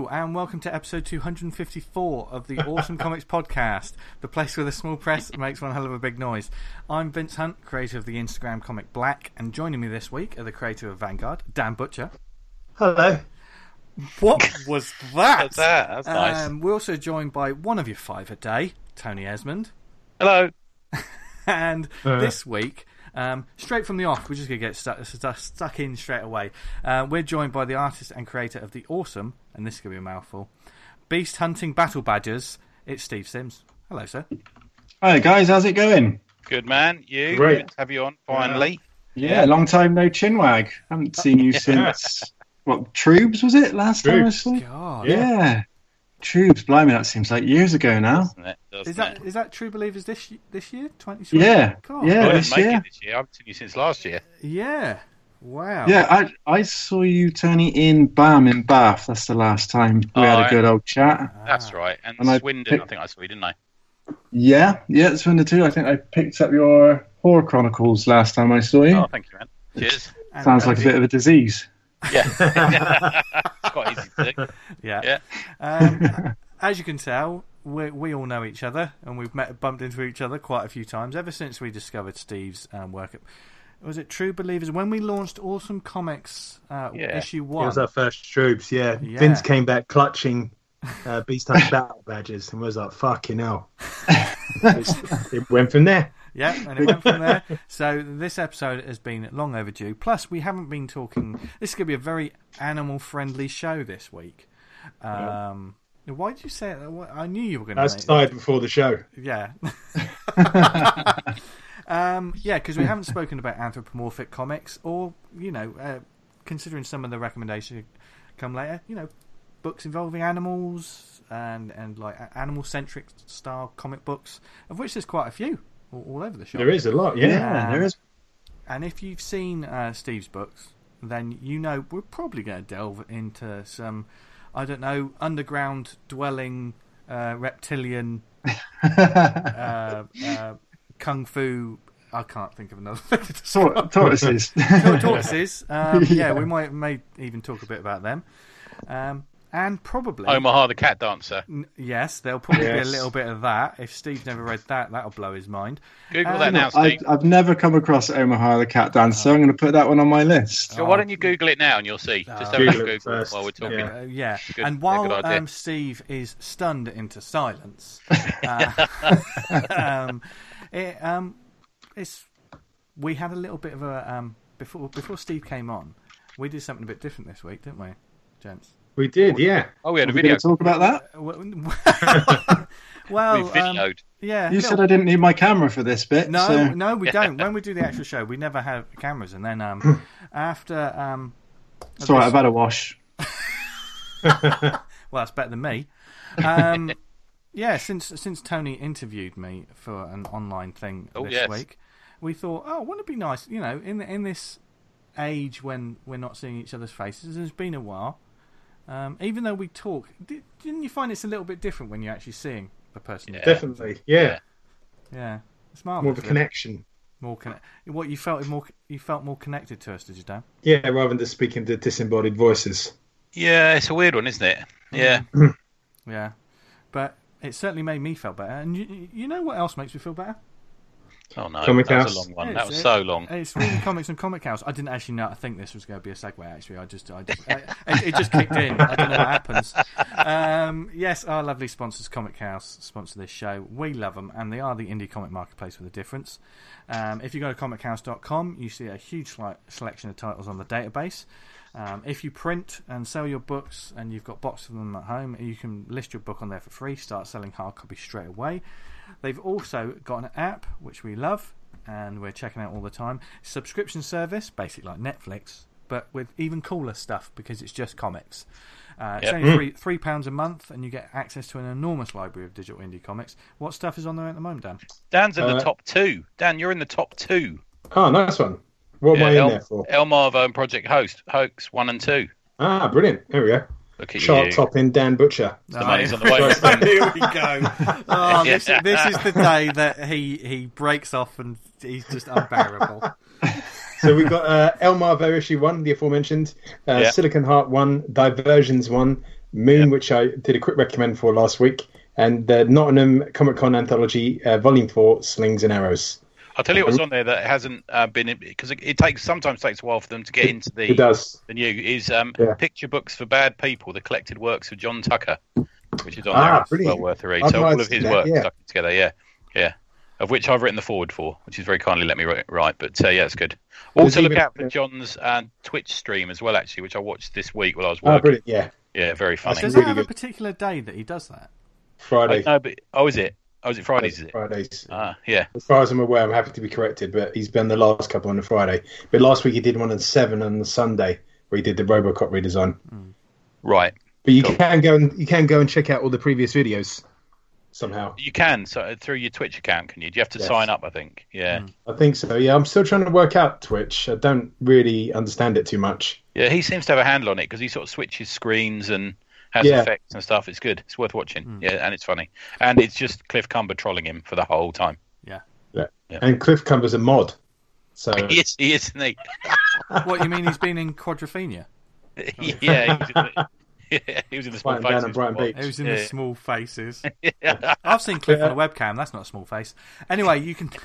and welcome to episode 254 of the Awesome Comics Podcast, the place where the small press makes one hell of a big noise. I'm Vince Hunt, creator of the Instagram comic Black, and joining me this week are the creator of Vanguard, Dan Butcher. Hello. What was that? What's that? That's nice. We're also joined by one of your five a day, Tony Esmond. Hello. And this week, straight from the off, we're just going to get stuck in straight away. We're joined by the artist and creator of the awesome, and this is going to be a mouthful, Beast Hunting Battle Badgers. It's Steve Sims. Hello, sir. Hi, guys. How's it going? Good, man. You? Great. Good to have you on, finally. Yeah, long time no chinwag. Haven't seen you since, what, Troobs, was it, last time I saw you? God. Yeah. Troobs, blimey, that seems like years ago now. Doesn't it? Is that True Believers this year? 2020? Yeah. God. Yeah, I this didn't make year. it this year. I've seen you since last year. Yeah. Wow. Yeah, I saw you, Tony, in BAM in Bath. That's the last time we had a good old chat. That's right. And And I Swindon, I think I saw you, didn't I? Yeah, it's one of the two. I think I picked up your Horror Chronicles last time I saw you. Oh, thank you, man. Cheers. And- Sounds like a bit of a disease. Yeah. It's quite easy to do. Yeah. As you can tell, we all know each other, and we've bumped into each other quite a few times ever since we discovered Steve's work at... Was it True Believers? When we launched Awesome Comics issue 1. It was our first Troobs, yeah. Yeah. Vince came back clutching Beast Hunting Battle Badges and was like, fucking hell. It went from there. Yeah, and it went from there. So this episode has been long overdue. Plus, we haven't been talking... This is going to be a very animal-friendly show this week. Why did you say it? I knew you were going to... I started before the show. Yeah. Because we haven't spoken about anthropomorphic comics or, considering some of the recommendations come later, books involving animals and like animal-centric style comic books, of which there's quite a few all over the shop. There is a lot, yeah. There is. And if you've seen Steve's books, then we're probably going to delve into some, I don't know, underground dwelling reptilian kung fu. I can't think of another thing to describe. Tortoises. Tortoises. We may even talk a bit about them. And probably Omaha the Cat Dancer. Yes, there'll probably be a little bit of that. If Steve never read that, that'll blow his mind. Google that now, Steve. I've never come across Omaha the Cat Dancer, so I'm going to put that one on my list. So why don't you Google it now and you'll see. Just have a Google Google it first. while we're talking. Yeah. Good- And good while idea. Steve is stunned into silence, we had a little bit of a before Steve came on. We did something a bit different this week, didn't we, gents? We did, yeah. Oh, we had a Are we video. going to talk about that? Well, We videoed. yeah. You said I didn't need my camera for this bit. No, so... no, we don't. When we do the actual show, we never have cameras, and then after It's all right, I've had a wash. well, that's better than me. Since Tony interviewed me for an online thing this week, we thought, wouldn't it be nice, in this age when we're not seeing each other's faces, it's been a while. Even though we talk, didn't you find it's a little bit different when you're actually seeing the person? Yeah. Definitely, yeah. Yeah, it's marvelous. More of a connection. What you felt more connected to us, did you, Dan? Yeah, rather than just speaking to disembodied voices. Yeah, it's a weird one, isn't it? Yeah. Yeah, but it certainly made me feel better. And you know what else makes me feel better? Oh no, Comic that House. was a long one. That was so long. It's reading comics and Comic House. I didn't actually know. I think this was going to be a segue. Actually, it just kicked in. I don't know what happens. Yes, our lovely sponsors, Comic House, sponsor this show. We love them, and they are the indie comic marketplace with a difference. If you go to comichouse.com, you see a huge selection of titles on the database. If you print and sell your books, and you've got boxes of them at home, you can list your book on there for free. Start selling hard copies straight away. They've also got an app, which we love, and we're checking out all the time. Subscription service, basically like Netflix, but with even cooler stuff because it's just comics. It's only £3 a month, and you get access to an enormous library of digital indie comics. What stuff is on there at the moment, Dan? Dan's in the top 2. Dan, you're in the top 2. Oh, nice one. What am I in there for? El Marvo and Project Hoax 1 and 2. Ah, brilliant. There we go. Look at Chart you. topping Dan Butcher. The money's on the way. Here we go. Oh, this is the day that he breaks off and he's just unbearable. So we've got El Marvo issue 1, the aforementioned, Silicon Heart 1, Diversions 1, Moon, which I did a quick recommend for last week, and the Nottingham Comic Con Anthology, Volume 4, Slings and Arrows. I'll tell you what's on there that hasn't been in, because it sometimes takes a while for them to get into the. It does. The new is Picture Books for Bad People, the collected works of John Tucker, which is on there. It's well worth a read. I've So not all of his seen that, works yeah. stuck together, yeah. Of which I've written the forward for, which is very kindly let me write. But yeah, it's good. Also look out for John's Twitch stream as well, actually, which I watched this week while I was working. Brilliant, yeah. Yeah, very funny. Does really it have good. a particular day that he does that? Friday. No, but is it? Oh, is it Fridays? Is it? Fridays. Yeah. As far as I'm aware, I'm happy to be corrected, but he's been the last couple on a Friday. But last week he did one on 7 on the Sunday, where he did the RoboCop redesign. Right. But you can go and check out all the previous videos somehow. You can through your Twitch account, can you? Do you have to sign up? I think. Yeah. I think so. Yeah, I'm still trying to work out Twitch. I don't really understand it too much. Yeah, he seems to have a handle on it because he sort of switches screens and has effects and stuff. It's good. It's worth watching. Yeah, and it's funny. And it's just Cliff Cumber trolling him for the whole time. Yeah. And Cliff Cumber's a mod. So He is, isn't he? What, you mean he's been in Quadrophenia? Yeah, he was in the Small Brighton down Faces. at Brighton before. Beach. He was in the Small Faces. Yeah. I've seen Cliff on a webcam. That's not a small face. Anyway, you can.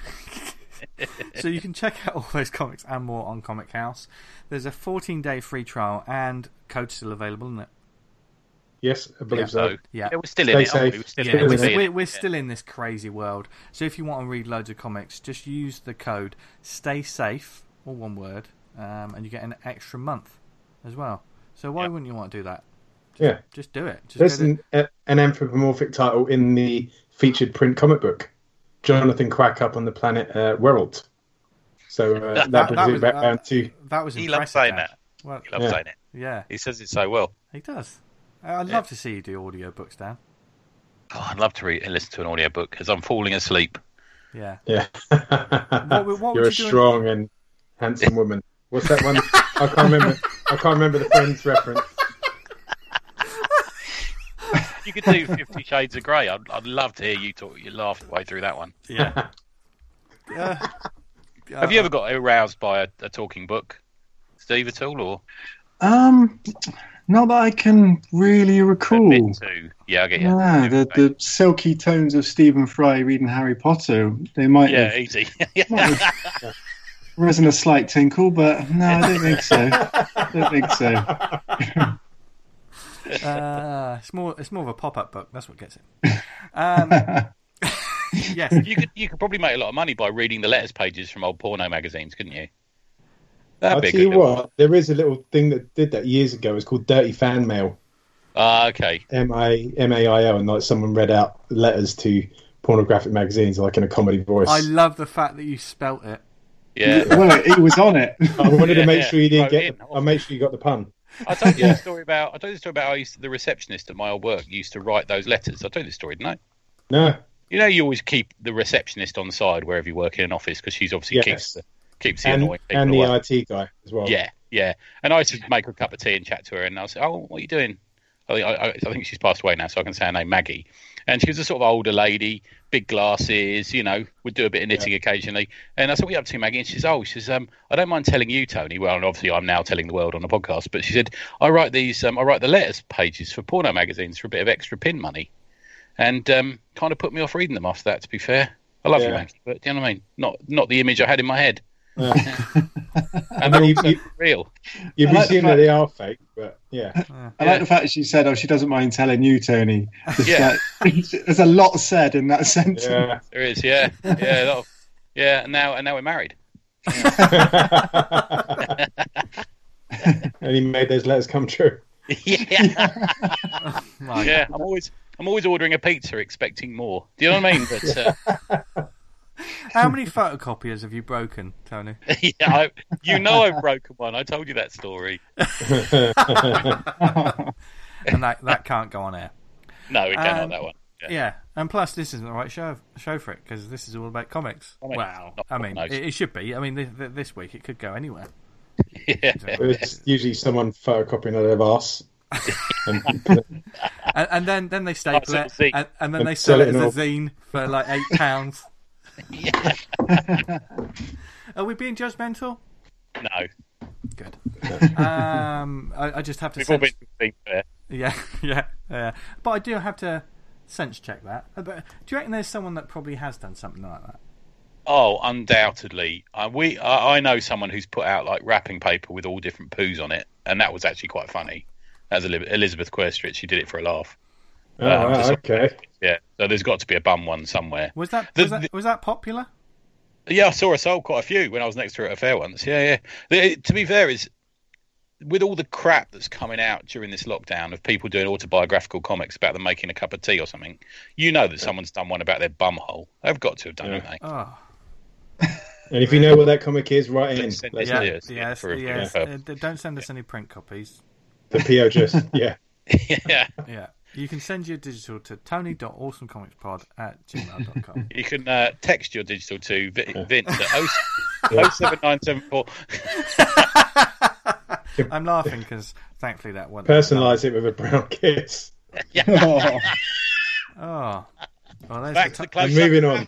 So you can check out all those comics and more on Comic House. There's a 14-day free trial and code's still available, isn't it? Yes, I believe so. Yeah. We're still in Stay it, aren't we? safe. We're still in it. We're still in this crazy world. So if you want to read loads of comics, just use the code Stay Safe, all one word, and you get an extra month as well. So why wouldn't you want to do that? Just do it. There's an anthropomorphic title in the featured print comic book, Jonathan Quack Up on the Planet Weralt. So that brings it back down to... That was He impressive. loves saying Dad. that. Well, He loves saying it. yeah, He says it so well. he does. I'd love to see you do audiobooks, Dan. Oh, I'd love to read and listen to an audiobook as I'm falling asleep. Yeah. Yeah. What would You're you a do strong and handsome woman. What's that one? I can't remember the Friends reference. You could do 50 Shades of Grey. I'd love to hear you talk. You laugh your way through that one. Yeah. Have you ever got aroused by a talking book, Steve, at all? Or Not that I can really a recall. bit too? Yeah, I get you. Yeah, the silky tones of Stephen Fry reading Harry Potter, they might have Easy. risen a slight tinkle, but no, I don't think so. I don't think so. It's more of a pop-up book. That's what gets it. Yes. You could probably make a lot of money by reading the letters pages from old porno magazines, couldn't you? I'll tell you what, there is a little thing that did that years ago. It's called Dirty Fan Mail. Okay. MAIL, and like someone read out letters to pornographic magazines, like in a comedy voice. I love the fact that you spelt it. Yeah. Well, he was on it. I wanted to make sure you didn't Wrote get. in. I made sure you got the pun. I told you the story about. How the receptionist at my old work used to write those letters. I told you the story, didn't I? No. You know, you always keep the receptionist on side wherever you work in an office because she's obviously keeps the annoying people and the away. IT guy as well. Yeah. And I used to make her a cup of tea and chat to her, and I was, "Oh, what are you doing?" I think she's passed away now, so I can say her name, Maggie. And she was a sort of older lady, big glasses, would do a bit of knitting occasionally. And I said, "What are you up to, Maggie?" And she says, "I don't mind telling you, Tony." Well, and obviously I'm now telling the world on a podcast, but she said, I write the letters pages for porno magazines for a bit of extra pin money. And kind of put me off reading them after that, to be fair. I love you, Maggie, but do you know what I mean? Not the image I had in my head. Yeah. And they're also real. You'd be seeing that they are fake, but yeah. I like the fact that she said, she doesn't mind telling you, Tony. Yeah. There's a lot said in that sentence. Yeah. There is, yeah. And now we're married. And he made those letters come true. Yeah. Yeah, I'm always ordering a pizza expecting more. Do you know what I mean? But How many photocopiers have you broken, Tony? yeah, I've broken one. I told you that story. And that can't go on air. No, it cannot, that one. Yeah, and plus this isn't the right show for it because this is all about comics. Well, I mean, it should be. I mean, this week it could go anywhere. Yeah. It's usually someone photocopying out of arse. and then they staple it, and then they sell sell it it as a zine for like £8. Yeah. Are we being judgmental? No. Good. I just have to We've all say, been fair. Yeah. But I do have to sense check that. But do you reckon there's someone that probably has done something like that? Oh, undoubtedly. I know someone who's put out like wrapping paper with all different poos on it, and that was actually quite funny. As Elizabeth Querstridge, she did it for a laugh. Okay. Yeah, so there's got to be a bum one somewhere. Was that popular? Yeah, I saw her sold quite a few when I was next to her at a fair once. Yeah. To be fair, is with all the crap that's coming out during this lockdown of people doing autobiographical comics about them making a cup of tea or something, you know that someone's done one about their bum hole. They've got to have done it, mate. Oh. And if you know what that comic is, write in. Yes. Don't send us any print copies. The PO just, yeah. Yeah. You can send your digital to tony.awesomecomicspod@gmail.com. You can text your digital to Vince at 07974. I'm laughing because thankfully that one. Personalise it with a brown kiss. Oh. Well, Back to the close. Moving on.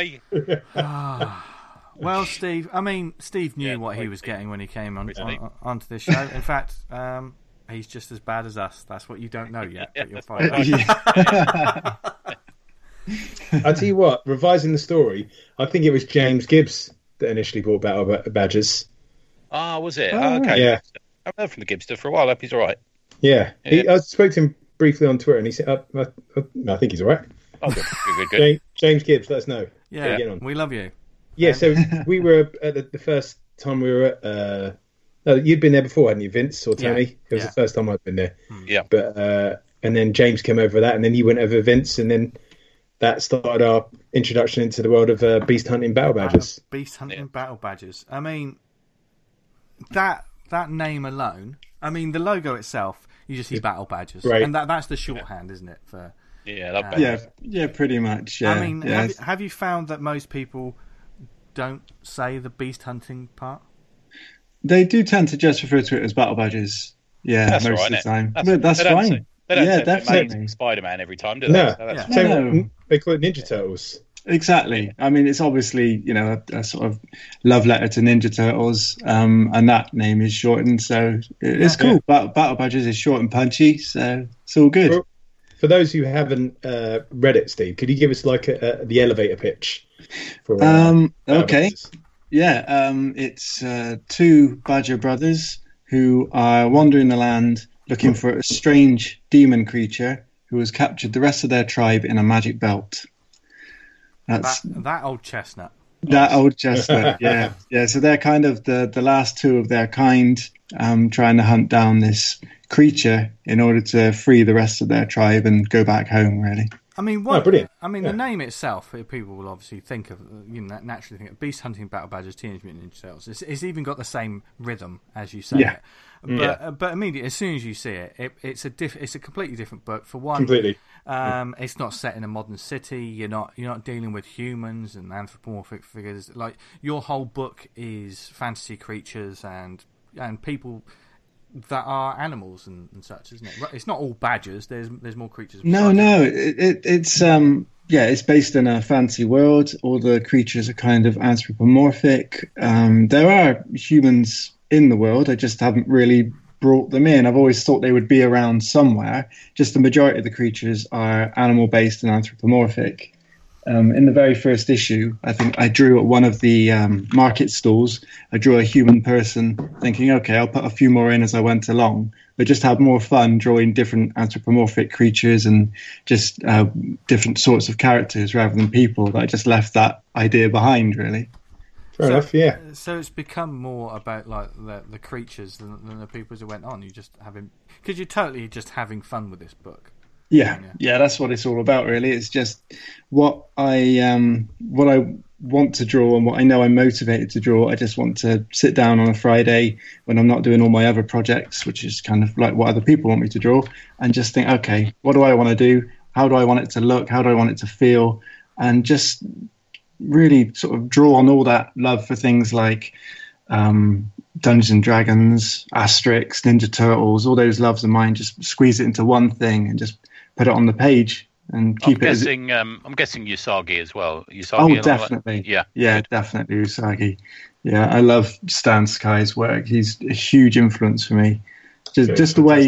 Well, Steve knew what he was getting when he came onto this show. In fact, he's just as bad as us. That's what you don't know yet, but you'll find out. I'll tell you what, revising the story, I think it was James Gibbs that initially brought Battle Badgers. Ah, was it? Oh, okay. Yeah. I've heard from the Gibbster for a while. I hope he's all right. Yeah. I spoke to him briefly on Twitter, and he said, I think he's all right. Oh, good. James Gibbs, let us know. Yeah, we love you. Yeah, so we were at the first time we were at... you'd been there before, hadn't you, Vince or Tony? Yeah. It was the first time I'd been there. Yeah. But and then James came over that, and then you went over Vince, and then that started our introduction into the world of beast hunting battle badgers. Battle badgers. I mean, that name alone. I mean, the logo itself. You just see battle badgers, right? And that's the shorthand, isn't it? For yeah, pretty much. Yeah. I mean, have you found that most people don't say the beast hunting part? They do tend to just refer to it as battle badgers. Yeah, that's most right, of the time. That's fine. They don't say definitely. Spider-Man every time, do they? No, So they call it Ninja Turtles. Exactly. I mean, it's obviously a sort of love letter to Ninja Turtles, and that name is shortened, so it's cool. Yeah. Battle Badgers is short and punchy, so it's all good. Well, for those who haven't read it, Steve, could you give us like the elevator pitch? For, okay. Badgers? Yeah, it's two Badger brothers who are wandering the land looking for a strange demon creature who has captured the rest of their tribe in a magic belt. That's that old chestnut. That old chestnut, yeah. So they're kind of the last two of their kind, trying to hunt down this creature in order to free the rest of their tribe and go back home, really. I mean, brilliant. I mean, the name itself, people will obviously think of, naturally think of Beast Hunting Battle Badgers, Teenage Mutant Ninja Turtles. It's even got the same rhythm as you say it. But immediately, as soon as you see it, it's a completely different book. For one, completely. It's not set in a modern city. You're not dealing with humans and anthropomorphic figures. Like, your whole book is fantasy creatures and people that are animals and such, isn't it? It's not all badgers. There's more creatures. No. It's based in a fancy world. All the creatures are kind of anthropomorphic. There are humans in the world. I just haven't really brought them in. I've always thought they would be around somewhere. Just the majority of the creatures are animal-based and anthropomorphic. In the very first issue, I think I drew at one of the market stalls, I drew a human person thinking, okay, I'll put a few more in as I went along, but just have more fun drawing different anthropomorphic creatures and just different sorts of characters rather than people. I just left that idea behind, really. Fair enough, yeah. So it's become more about like the creatures than the people as it went on. You just because you're totally just having fun with this book. Yeah, that's what it's all about, really. It's just what I want to draw and what I know I'm motivated to draw. I just want to sit down on a Friday when I'm not doing all my other projects, which is kind of like what other people want me to draw, and just think, okay, what do I want to do? How do I want it to look? How do I want it to feel? And just really sort of draw on all that love for things like Dungeons and Dragons, Asterix, Ninja Turtles, all those loves of mine, just squeeze it into one thing and just put it on the page and keep it. I'm guessing Usagi as well. Usagi, definitely. Yeah, definitely Usagi. Yeah, I love Stan Sky's work. He's a huge influence for me. Just the way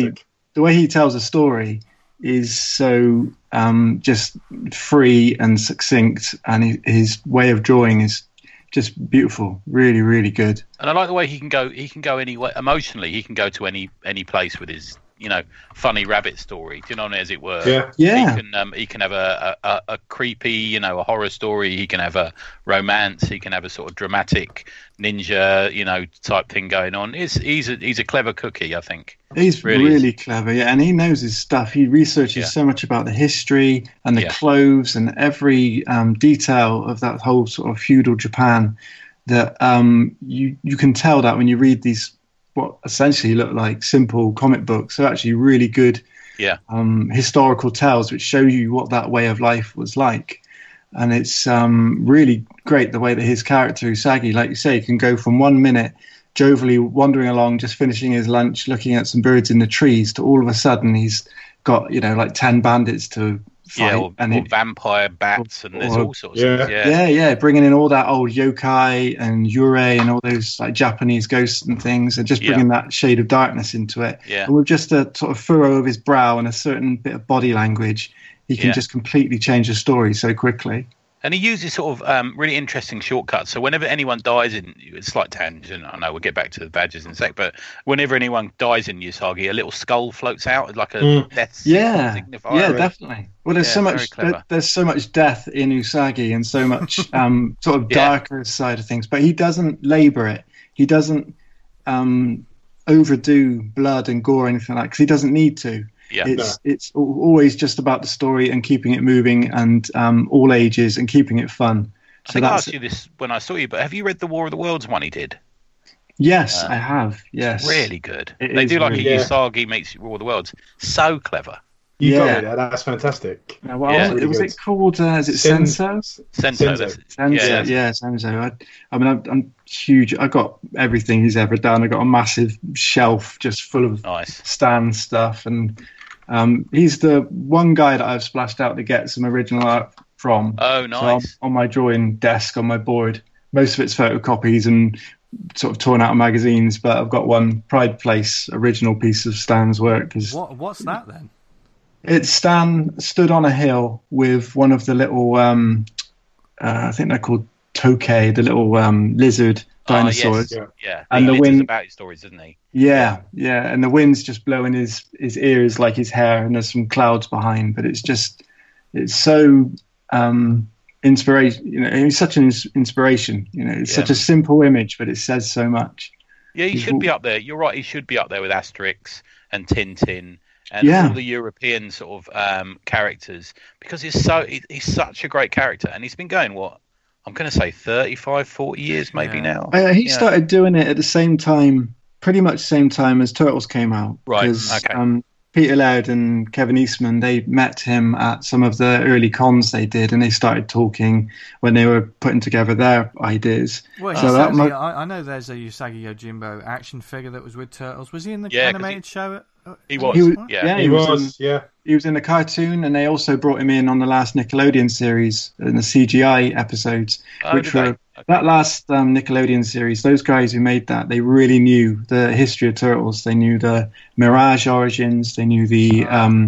the way he tells a story is so just free and succinct, and his way of drawing is just beautiful, really, really good. And I like the way he can go. He can go anywhere emotionally. He can go to any place with his, funny rabbit story. Do you know what I mean, as it were? Yeah. He can have a creepy, a horror story. He can have a romance. He can have a sort of dramatic ninja, type thing going on. He's a clever cookie, I think. He's really clever, yeah, and he knows his stuff. He researches so much about the history and the clothes and every detail of that whole sort of feudal Japan that you can tell that when you read these what essentially look like simple comic books. They're actually really good historical tales which show you what that way of life was like. And it's really great the way that his character, Usagi, like you say, can go from 1 minute jovially wandering along, just finishing his lunch, looking at some birds in the trees, to all of a sudden he's got, like 10 bandits to fight. Or vampire bats, and there's all sorts of things. Yeah, bringing in all that old yokai and yurei and all those like Japanese ghosts and things, and just bringing that shade of darkness into it. Yeah. And with just a sort of furrow of his brow and a certain bit of body language, he can just completely change the story so quickly. And he uses sort of really interesting shortcuts. So whenever anyone dies in, it's like tangent, I know we'll get back to the badges in a sec, but whenever anyone dies in Usagi, a little skull floats out like a death signifier. Yeah, definitely. Well, there's so much death in Usagi and so much sort of darker side of things, but he doesn't labor it. He doesn't overdo blood and gore or anything like that, because he doesn't need to. Yeah. It's always just about the story and keeping it moving and all ages and keeping it fun. I think I asked you this when I saw you, but have you read the War of the Worlds one he did? Yes, I have. Yes, it's really good. They do like a Usagi meets War of the Worlds. So clever. You got it. That's fantastic. Was it called? Is it Senso? Senso. Yeah, Senso. I'm huge. I got everything he's ever done. I got a massive shelf just full of Stan stuff, and he's the one guy that I've splashed out to get some original art from. Oh, nice. So on my drawing desk on my board, most of it's photocopies and sort of torn out of magazines, but I've got one Pride Place original piece of Stan's work. What's that then? It's Stan stood on a hill with one of the little, I think they're called tokay, the little lizard dinosaurs. Yeah. And the wind about his stories, doesn't he? Yeah. And the wind's just blowing his ears like his hair, and there's some clouds behind. But it's so inspiration. He's such an inspiration. It's such a simple image, but it says so much. Yeah, he should be up there. You're right. He should be up there with Asterix and Tintin. And all the European sort of characters, because he's such a great character, and he's been going, I'm going to say 35, 40 years maybe now. He started doing it at the same time, pretty much the same time as Turtles came out. Right, okay. Peter Laird and Kevin Eastman, they met him at some of the early cons they did, and they started talking when they were putting together their ideas. Well, so I know there's a Usagi Yojimbo action figure that was with Turtles. Was he in the animated show? He was. He was in the cartoon, and they also brought him in on the last Nickelodeon series in the CGI episodes, that last Nickelodeon series. Those guys who made that, they really knew the history of Turtles. They knew the Mirage origins. They knew the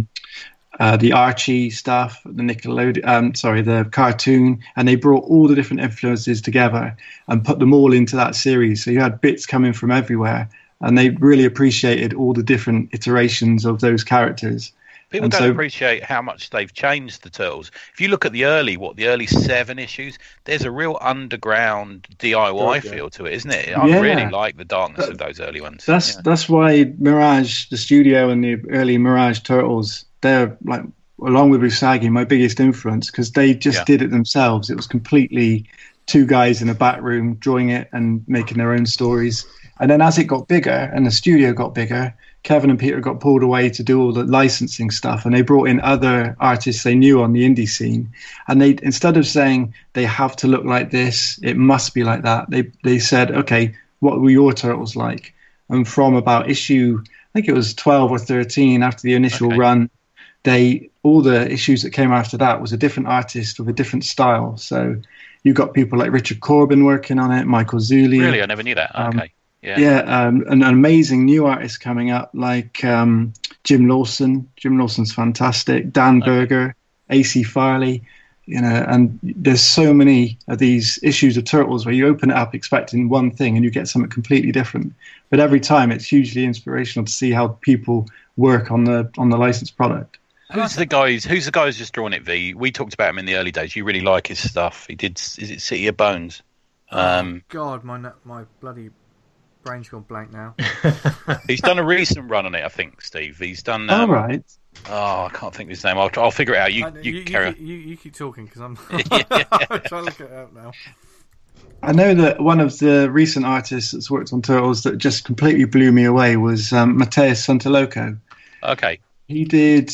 Archie stuff, the the cartoon, and they brought all the different influences together and put them all into that series. So you had bits coming from everywhere. And they really appreciated all the different iterations of those characters. People don't appreciate how much they've changed the Turtles. If you look at the early 7 issues, there's a real underground DIY feel to it, isn't it? I really like the darkness of those early ones. That's why Mirage, the studio, and the early Mirage Turtles, they're like, along with Usagi, my biggest influence, because they just did it themselves. It was completely 2 guys in a back room drawing it and making their own stories. And then as it got bigger and the studio got bigger, Kevin and Peter got pulled away to do all the licensing stuff, and they brought in other artists they knew on the indie scene. And they, instead of saying they have to look like this, it must be like that, they said, okay, what were your Turtles like? And from about issue, I think it was 12 or 13 after the initial run, all the issues that came after that was a different artist with a different style. So you got people like Richard Corbin working on it, Michael Zulli. Really? I never knew that. Okay. An amazing new artist coming up like Jim Lawson. Jim Lawson's fantastic. Dan Berger, AC Farley. And there's so many of these issues of Turtles where you open it up expecting one thing and you get something completely different. But every time it's hugely inspirational to see how people work on the licensed product. Who's the guys just drawn it, V? We talked about him in the early days. You really like his stuff. He did. Is it City of Bones? God, my bloody brain's gone blank now. He's done a recent run on it, I think, Steve. He's done. All right. Oh, I can't think of his name. I'll figure it out. You carry on. You keep talking because I'm I'm trying to look it up now. I know that one of the recent artists that's worked on Turtles that just completely blew me away was Mateus Santaloco. Okay. He did,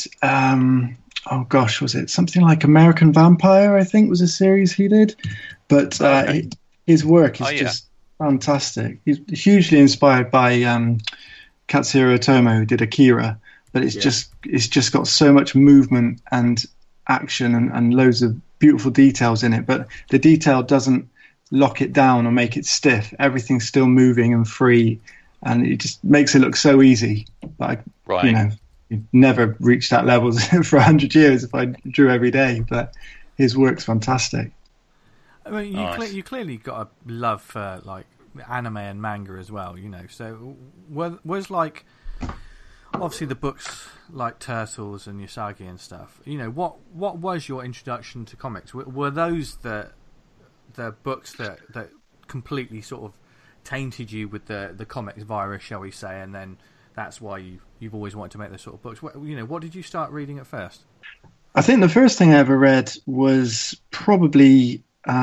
was it something like American Vampire, I think was a series he did. But his work is just fantastic. He's hugely inspired by Katsuhiro Otomo, who did Akira. But it's just got so much movement and action and loads of beautiful details in it. But the detail doesn't lock it down or make it stiff. Everything's still moving and free, and it just makes it look so easy. But you'd never reach that level for 100 years if I drew every day. But his work's fantastic. I mean, you clearly got a love for like anime and manga as well. So was like. Obviously, the books like Turtles and Usagi and stuff. What was your introduction to comics? Were those the books that completely sort of tainted you with the comics virus, shall we say? And then that's why you've always wanted to make those sort of books. What did you start reading at first? I think the first thing I ever read was probably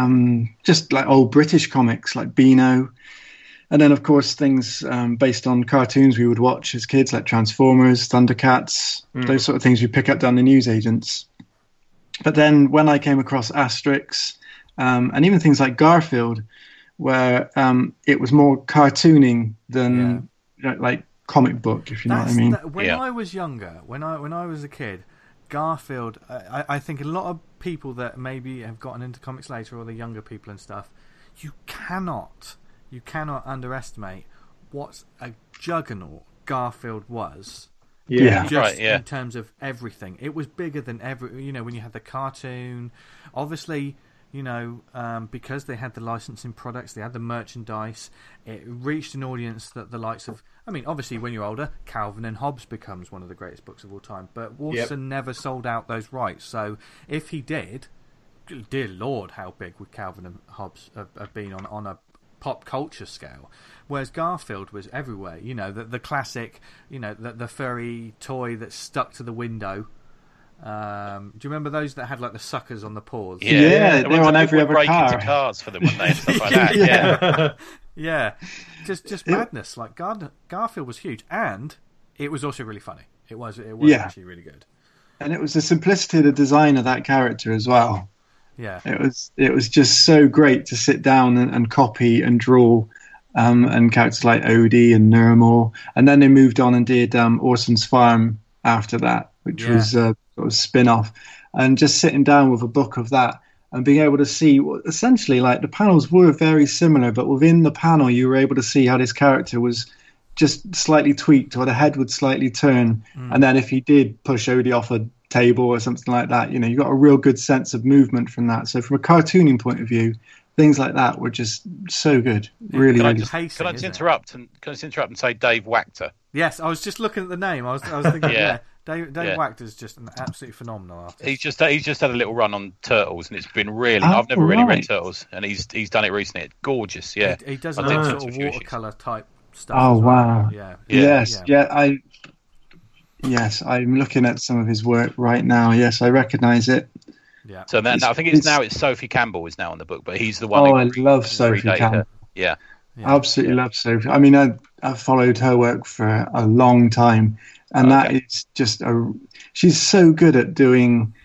just like old British comics, like Beano. And then, of course, things based on cartoons we would watch as kids, like Transformers, Thundercats, those sort of things you pick up down the newsagents. But then when I came across Asterix, and even things like Garfield, where it was more cartooning than like comic book, if you know what I mean. When I was younger, when I was a kid, Garfield, I think a lot of people that maybe have gotten into comics later, or the younger people and stuff, you cannot underestimate what a juggernaut Garfield was. In terms of everything. It was bigger than ever. When you had the cartoon, obviously, because they had the licensing products, they had the merchandise, it reached an audience that the likes of, obviously when you're older, Calvin and Hobbes becomes one of the greatest books of all time, but Wolfson never sold out those rights. So if he did, dear Lord, how big would Calvin and Hobbes have been on a pop culture scale, whereas Garfield was everywhere. The classic, the furry toy that stuck to the window. Do you remember those that had like the suckers on the paws? Yeah, they were on every other car. Into cars for them one day and stuff like that. Yeah. Just madness. Like Garfield was huge, and it was also really funny. It was actually really good. And it was the simplicity of the design of that character as well. Yeah, it was just so great to sit down and copy and draw, and characters like Odie and Nermor, and then they moved on and did Orson's Farm after that, which was a sort of spin-off, and just sitting down with a book of that and being able to see essentially like the panels were very similar, but within the panel you were able to see how this character was just slightly tweaked, or the head would slightly turn, and then if he did push Odie off a table or something like that, you got a real good sense of movement from that. So from a cartooning point of view, things like that were just so good. Really, Can I just interrupt and say Dave Wachter? Yes, I was just looking at the name. I was thinking, Dave Wachter is just an absolutely phenomenal artist. He's just had a little run on Turtles, and it's been really. I've never really read Turtles, and he's done it recently. It's gorgeous. Yeah, he does a lot of sort of watercolor type stuff. Oh wow! Yeah. Yes, I'm looking at some of his work right now. Yes, I recognise it. Yeah. So then I think it's Sophie Campbell is now on the book, but he's the one. Oh, I love Sophie Campbell. Yeah. Absolutely love Sophie. I mean, I've followed her work for a long time, and that is just she's so good at doing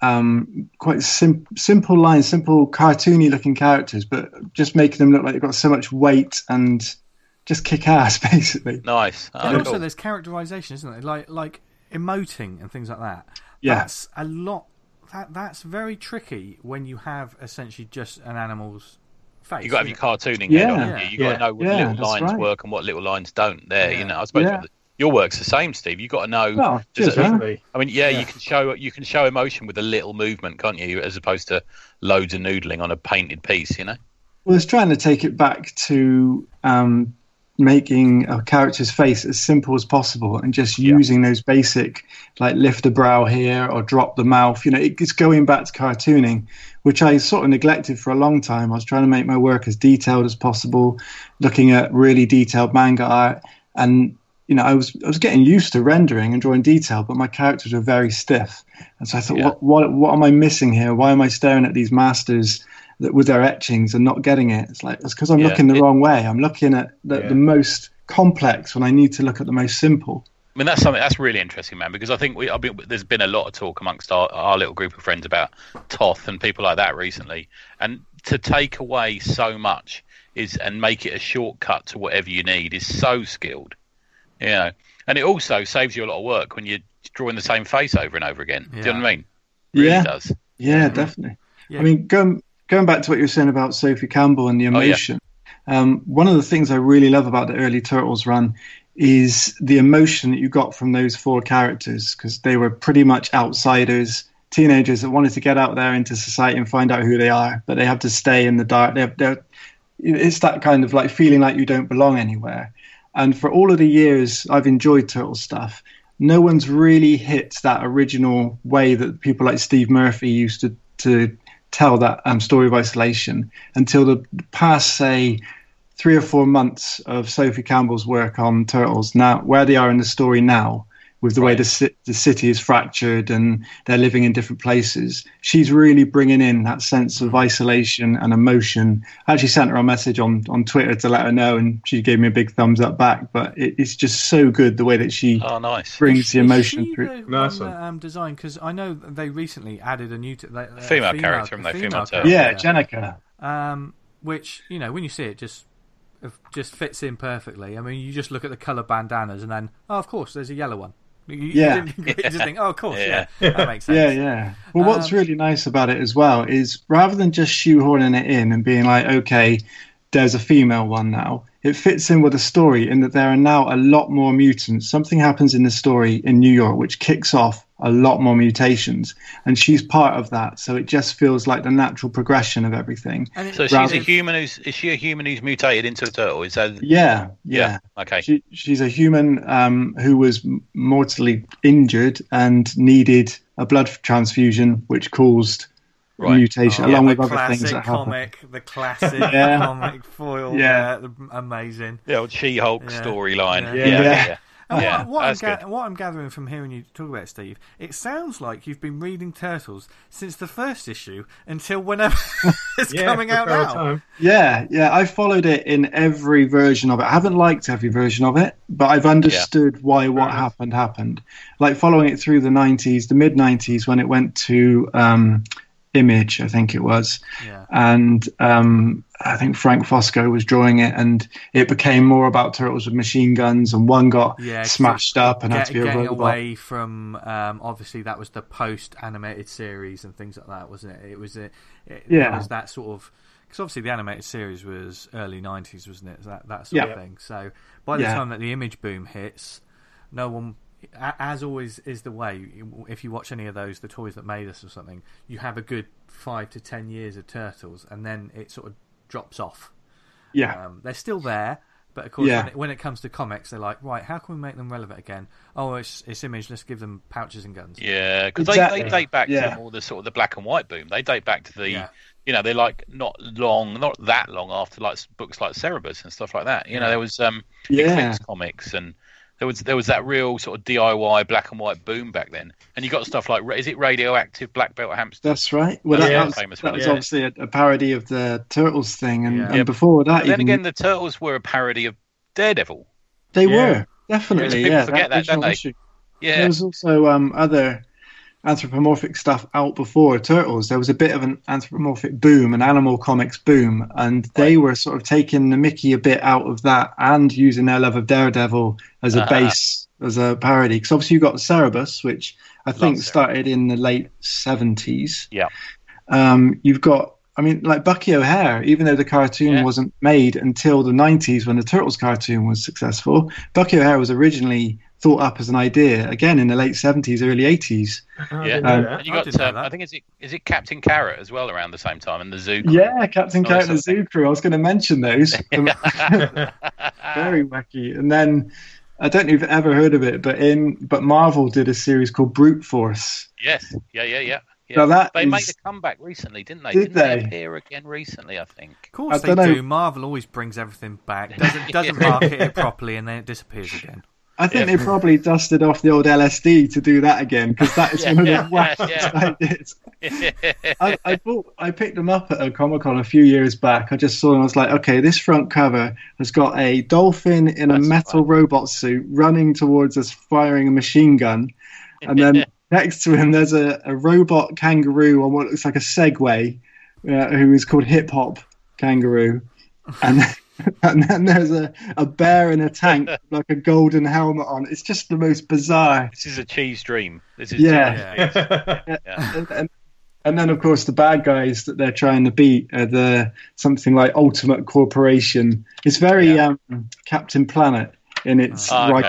quite simple lines, simple cartoony looking characters, but just making them look like they've got so much weight and just kick ass, basically. Nice. And also there's characterization, isn't it? Like emoting and things like that. Yeah. That's a lot. That's very tricky when you have essentially just an animal's face. You've got to have your cartooning head on. You've got to know what little lines work and what little lines don't. I suppose your work's the same, Steve. You've got to know. Well, Definitely. I mean, you can show emotion with a little movement, can't you? As opposed to loads of noodling on a painted piece, you know. Well, it's trying to take it back to making a character's face as simple as possible and just using those basic, like lift the brow here or drop the mouth. You know, it's going back to cartooning, which I sort of neglected for a long time. I was trying to make my work as detailed as possible, looking at really detailed manga art. And, you know, I was getting used to rendering and drawing detail, but my characters were very stiff. And so I thought, what am I missing here? Why am I staring at these masters with their etchings and not getting it? It's because I'm looking the wrong way. I'm looking at the most complex when I need to look at the most simple. I mean, that's something that's really interesting, man, because I think there's been a lot of talk amongst our little group of friends about Toth and people like that recently. And to take away so much and make it a shortcut to whatever you need is so skilled, you know. And it also saves you a lot of work when you're drawing the same face over and over again. Yeah. Do you know what I mean? It really does. Yeah, definitely. Yeah. I mean, going back to what you were saying about Sophie Campbell and the emotion, one of the things I really love about the early Turtles run is the emotion that you got from those four characters, because they were pretty much outsiders, teenagers that wanted to get out there into society and find out who they are, but they have to stay in the dark. It's that kind of like feeling like you don't belong anywhere. And for all of the years I've enjoyed Turtles stuff, no one's really hit that original way that people like Steve Murphy used to tell that story of isolation until the past, say, 3 or 4 months of Sophie Campbell's work on Turtles. Now, where they are in the story now, with the way the city is fractured and they're living in different places, she's really bringing in that sense of isolation and emotion. I actually sent her a message on Twitter to let her know, and she gave me a big thumbs up back. But it's just so good the way that she brings the emotion through. Nice design, because I know they recently added a new female character, haven't they? Female yeah, Jennica. Which, you know, when you see it, just fits in perfectly. I mean, you just look at the colour bandanas and then, of course, there's a yellow one. You just think, of course, that makes sense. Yeah. Well, what's really nice about it as well is rather than just shoehorning it in and being like, okay, there's a female one now, it fits in with the story in that there are now a lot more mutants. Something happens in the story in New York which kicks off a lot more mutations, and she's part of that. So it just feels like the natural progression of everything. So she's a human is she a human who's mutated into a turtle? Is that... Yeah. Okay. She's a human who was mortally injured and needed a blood transfusion, which caused mutation, along with other things that happened. The classic comic foil. Amazing. The old She-Hulk storyline. Yeah. And what I'm gathering from hearing you talk about it, Steve, it sounds like you've been reading Turtles since the first issue until whenever it's coming out now. Time. Yeah, I followed it in every version of it. I haven't liked every version of it, but I've understood why what happened. Like following it through the 90s, the mid-90s, when it went to Image, I think it was. Yeah. And I think Frank Fosco was drawing it, and it became more about turtles with machine guns, and one got smashed up and had to be getting away from obviously that was the post-animated series and things like that, wasn't it? It was it was that sort of, because obviously the animated series was early 90s, wasn't it? That sort of thing. So by the time that the Image boom hits, no one, as always is the way, if you watch any of those, the Toys That Made Us or something, you have a good 5 to 10 years of Turtles, and then it sort of drops off. They're still there, but of course when it comes to comics, they're like, right, how can we make them relevant again? Oh, it's Image, let's give them pouches and guns. Yeah, because they date back to more the sort of the black and white boom. They date back to the you know, they're like not that long after like books like Cerebus and stuff like that. You know, there was Eclipse comics, and there was that real sort of DIY black and white boom back then. And you got stuff like, is it Radioactive Black Belt Hamster? That's right. Well, that was obviously a parody of the Turtles thing, and before that, then again, the Turtles were a parody of Daredevil. They were definitely. People forget that, don't they? Yeah. There was also other anthropomorphic stuff out before Turtles. There was a bit of an anthropomorphic boom, an Animal Comics boom, and they were sort of taking the mickey a bit out of that and using their love of Daredevil as a base, as a parody. Because obviously you've got Cerebus, which I think started in the late 70s. Yeah. You've got, I mean, like Bucky O'Hare, even though the cartoon wasn't made until the 90s when the Turtles cartoon was successful, Bucky O'Hare was originally thought up as an idea again in the late 70s, early 80s. And you got I think is it Captain Carrot as well around the same time, and the Zoo Crew? Yeah, Captain Carrot and the Zoo Crew. I was going to mention those. Very wacky. And then I don't know if you've ever heard of it, but Marvel did a series called Brute Force. Yes, yeah. Now they made a comeback recently, didn't they? Didn't they appear again recently? I think. Of course they do. Marvel always brings everything back. Doesn't market it properly, and then it disappears again. I think they probably dusted off the old LSD to do that again, because that is one of the wackiest ideas. I picked them up at a Comic-Con a few years back. I just saw them. I was like, okay, this front cover has got a dolphin in a metal robot suit running towards us, firing a machine gun, and then next to him there's a robot kangaroo on what looks like a Segway, who is called Hip Hop Kangaroo, and then there's a bear in a tank with like a golden helmet on. It's just the most bizarre. This is a cheese dream. This is And then of course the bad guys that they're trying to beat are something like Ultimate Corporation. It's very Captain Planet in its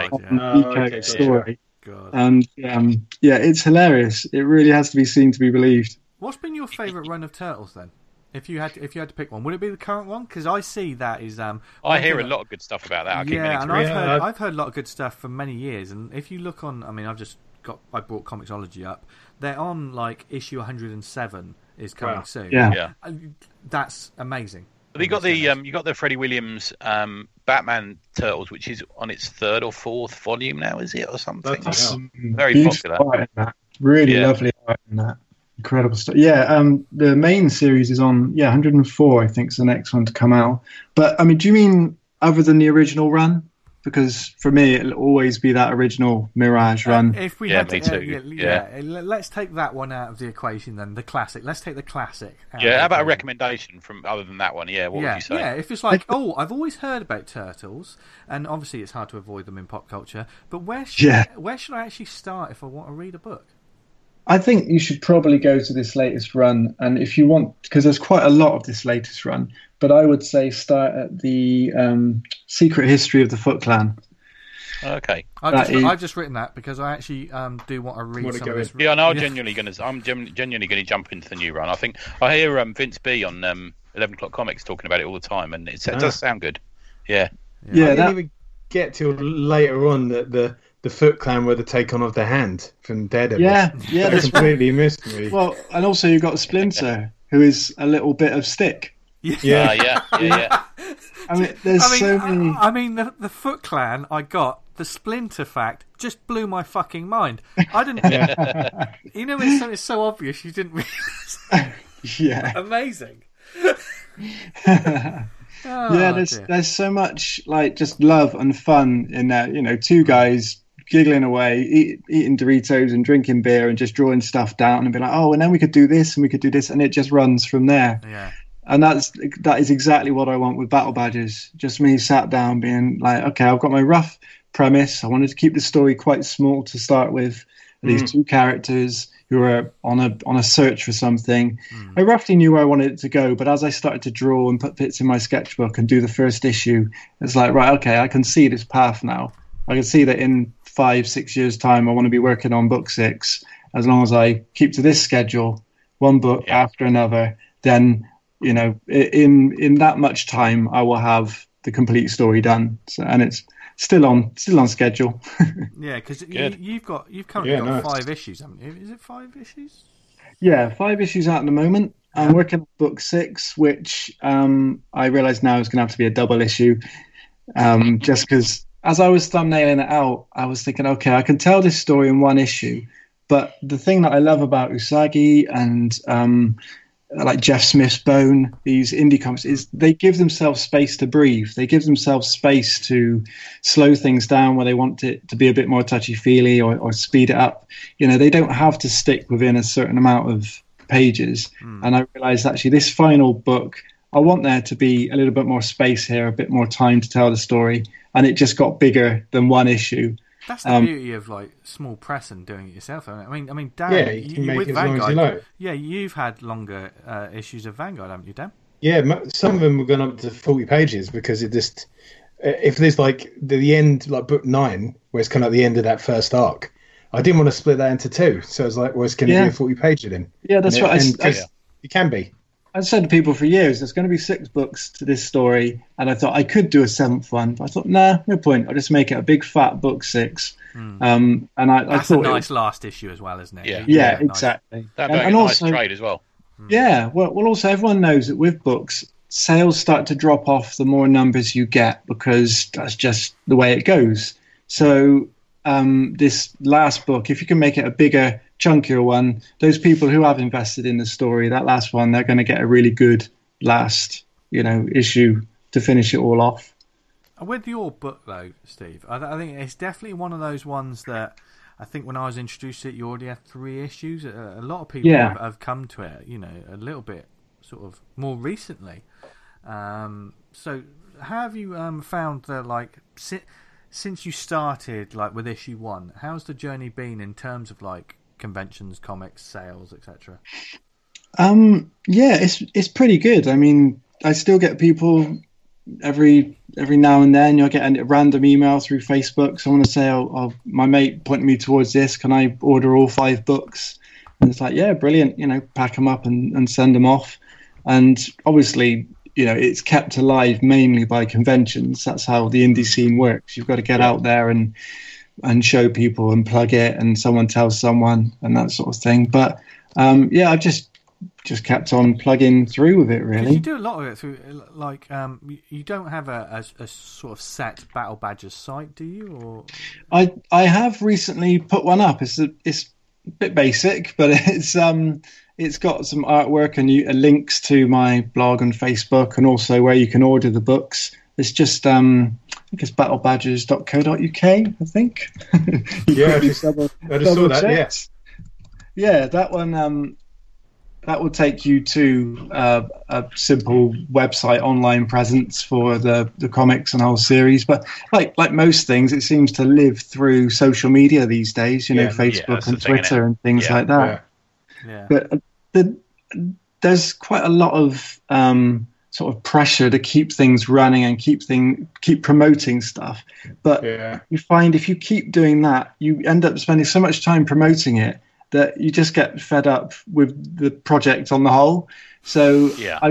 story. God. And it's hilarious. It really has to be seen to be believed. What's been your favourite run of Turtles then? If you had to pick one, would it be the current one? Because I see that is. I hear a lot of good stuff about that. I've heard a lot of good stuff for many years. And if you look on, I brought Comixology up. They're on like issue 107 is coming soon. Yeah. That's amazing. But you got the Freddie Williams Batman Turtles, which is on its 3rd or 4th volume now, is it, or something? That's very popular. Really lovely art in that. Incredible stuff. Yeah, the main series is on 104. I think is the next one to come out. But I mean, do you mean other than the original run? Because for me, it'll always be that original Mirage run. If we me too. Let's take that one out of the equation then. The classic. Let's take the classic. How about a recommendation from other than that one? Yeah, what would you say? Yeah, if it's like, I've always heard about Turtles, and obviously it's hard to avoid them in pop culture. But where should I actually start if I want to read a book? I think you should probably go to this latest run, and if you want, because there's quite a lot of this latest run, but I would say start at the Secret History of the Foot Clan. Okay. I've just written that because I actually do want to read some of this. Yeah, no, I'm genuinely going to jump into the new run. I think I hear Vince B on 11 O'Clock Comics talking about it all the time, and it does sound good. Yeah. I didn't even get till later on that the Foot Clan were the take-on of the Hand from Daredevil. Yeah, that completely missed me. Well, and also you've got Splinter, who is a little bit of Stick. Yeah. I mean, there's so many. I mean, the Foot Clan I got. The Splinter fact just blew my fucking mind. I didn't. You know, it's so obvious you didn't realize. Yeah. Amazing. There's so much like just love and fun in that. You know, two guys giggling away, eating Doritos and drinking beer and just drawing stuff down and be like, oh, and then we could do this and we could do this, and it just runs from there. Yeah. And that is exactly what I want with Battle Badges. Just me sat down being like, okay, I've got my rough premise. I wanted to keep the story quite small to start with. These two characters who are on a search for something. I roughly knew where I wanted it to go, but as I started to draw and put bits in my sketchbook and do the first issue, it's like, right, okay, I can see this path now. I can see that in 5-6 years' time, I want to be working on book 6. As long as I keep to this schedule, one book after another, then, you know, in that much time, I will have the complete story done. So, and it's still on schedule. Yeah, because you've currently got 5 issues, haven't you? Is it 5 issues? Yeah, 5 issues out at the moment. I'm working on book 6, which I realise now is going to have to be a double issue, just because as I was thumbnailing it out, I was thinking, okay, I can tell this story in one issue, but the thing that I love about Usagi and like Jeff Smith's Bone, these indie comics, is they give themselves space to breathe. They give themselves space to slow things down where they want it to be a bit more touchy-feely or speed it up. You know, they don't have to stick within a certain amount of pages. And I realized actually this final book, I want there to be a little bit more space here, a bit more time to tell the story. And it just got bigger than one issue. That's the beauty of like small press and doing it yourself. I mean, Dan, you can make with it as Vanguard, long as you like. Yeah, you've had longer issues of Vanguard, haven't you, Dan? Yeah, some of them were going up to 40 pages because it just if there's like the end, like book 9, where it's kind of the end of that first arc, I didn't want to split that into 2. So I was like, well, it's going to be a 40-pager then. Yeah, that's right. It can be. I said to people for years, there's going to be 6 books to this story, and I thought I could do a 7th one, but I thought, nah, no point. I'll just make it a big fat book 6. And that's thought a nice last issue as well, isn't it? Yeah, exactly. That'd be a nice trade as well. Yeah, well, also everyone knows that with books, sales start to drop off the more numbers you get, because that's just the way it goes. So this last book, if you can make it a bigger, chunkier one, those people who have invested in the story, that last one, they're going to get a really good last, issue to finish it all off. With your book, though, Steve, I think it's definitely one of those ones that I think when I was introduced to it, you already had 3 issues. A lot of people have come to it, a little bit sort of more recently. So how have you found that, since you started, with issue 1, how's the journey been in terms of, conventions, comics, sales, etc.? Yeah, it's pretty good. I mean, I still get people every now and then. You'll get a random email through Facebook. Someone will say, oh, my mate pointed me towards this. Can I order all 5 books? And it's like, yeah, brilliant. Pack them up and send them off. And obviously, it's kept alive mainly by conventions. That's how the indie scene works. You've got to get out there and show people and plug it, and someone tells someone and that sort of thing. But I've just kept on plugging through with it, really. You do a lot of it through, you don't have a sort of set Battle Badgers site, do you? Or I have recently put one up. It's a bit basic, but it's got some artwork and links to my blog and Facebook, and also where you can order the books. It's just I think it's battlebadgers.co.uk, I think. Yeah, I just saw that. Yeah, that one. That will take you to a simple website online presence for the comics and whole series. But like most things, it seems to live through social media these days. Facebook and Twitter and things like that. Yeah. But there's quite a lot of sort of pressure to keep things running and keep promoting stuff. But you find if you keep doing that, you end up spending so much time promoting it that you just get fed up with the project on the whole. So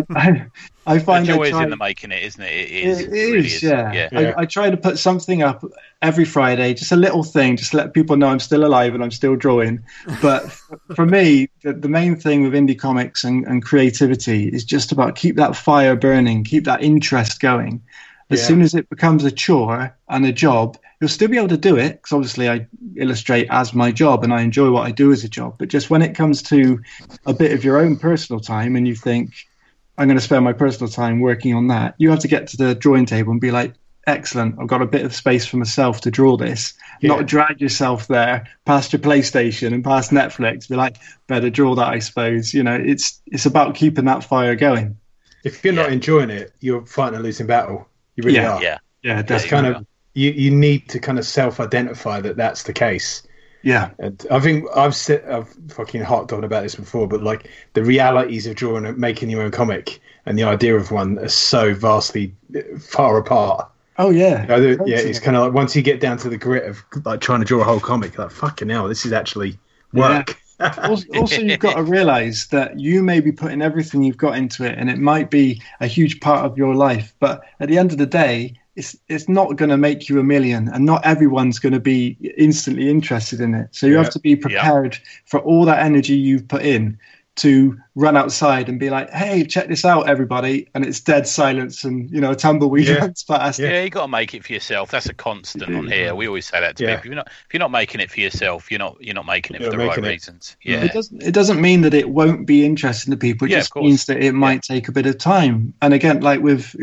I find the joy is in the making it, isn't it? It is. Yeah. I try to put something up every Friday, just a little thing, just to let people know I'm still alive and I'm still drawing. But for me, the main thing with indie comics and creativity is just about keep that fire burning, keep that interest going. As soon as it becomes a chore and a job, you'll still be able to do it, because obviously I illustrate as my job and I enjoy what I do as a job. But just when it comes to a bit of your own personal time and you think, I'm going to spend my personal time working on that, you have to get to the drawing table and be like, excellent, I've got a bit of space for myself to draw this. Not drag yourself there past your PlayStation and past Netflix. Be like, better draw that, I suppose. It's about keeping that fire going. If you're not enjoying it, you're fighting a losing battle. You really are. Yeah, that's kind of you need to kind of self-identify that that's the case. Yeah, and I think I've fucking harped on about this before, but the realities of drawing and making your own comic and the idea of one are so vastly far apart. Oh yeah, it's kind of like once you get down to the grit of trying to draw a whole comic, fucking hell, this is actually work. Also, you've got to realize that you may be putting everything you've got into it, and it might be a huge part of your life. But at the end of the day, it's not going to make you a million, and not everyone's going to be instantly interested in it. So you have to be prepared for all that energy you've put in to run outside and be like, hey, check this out, everybody. And it's dead silence and, a tumbleweed runs past. Yeah, you got to make it for yourself. That's a constant on here. We always say that to people. If you're not making it for yourself, you're not making it for the right reasons. Yeah. It doesn't mean that it won't be interesting to people. It just means that it might take a bit of time. And again, like with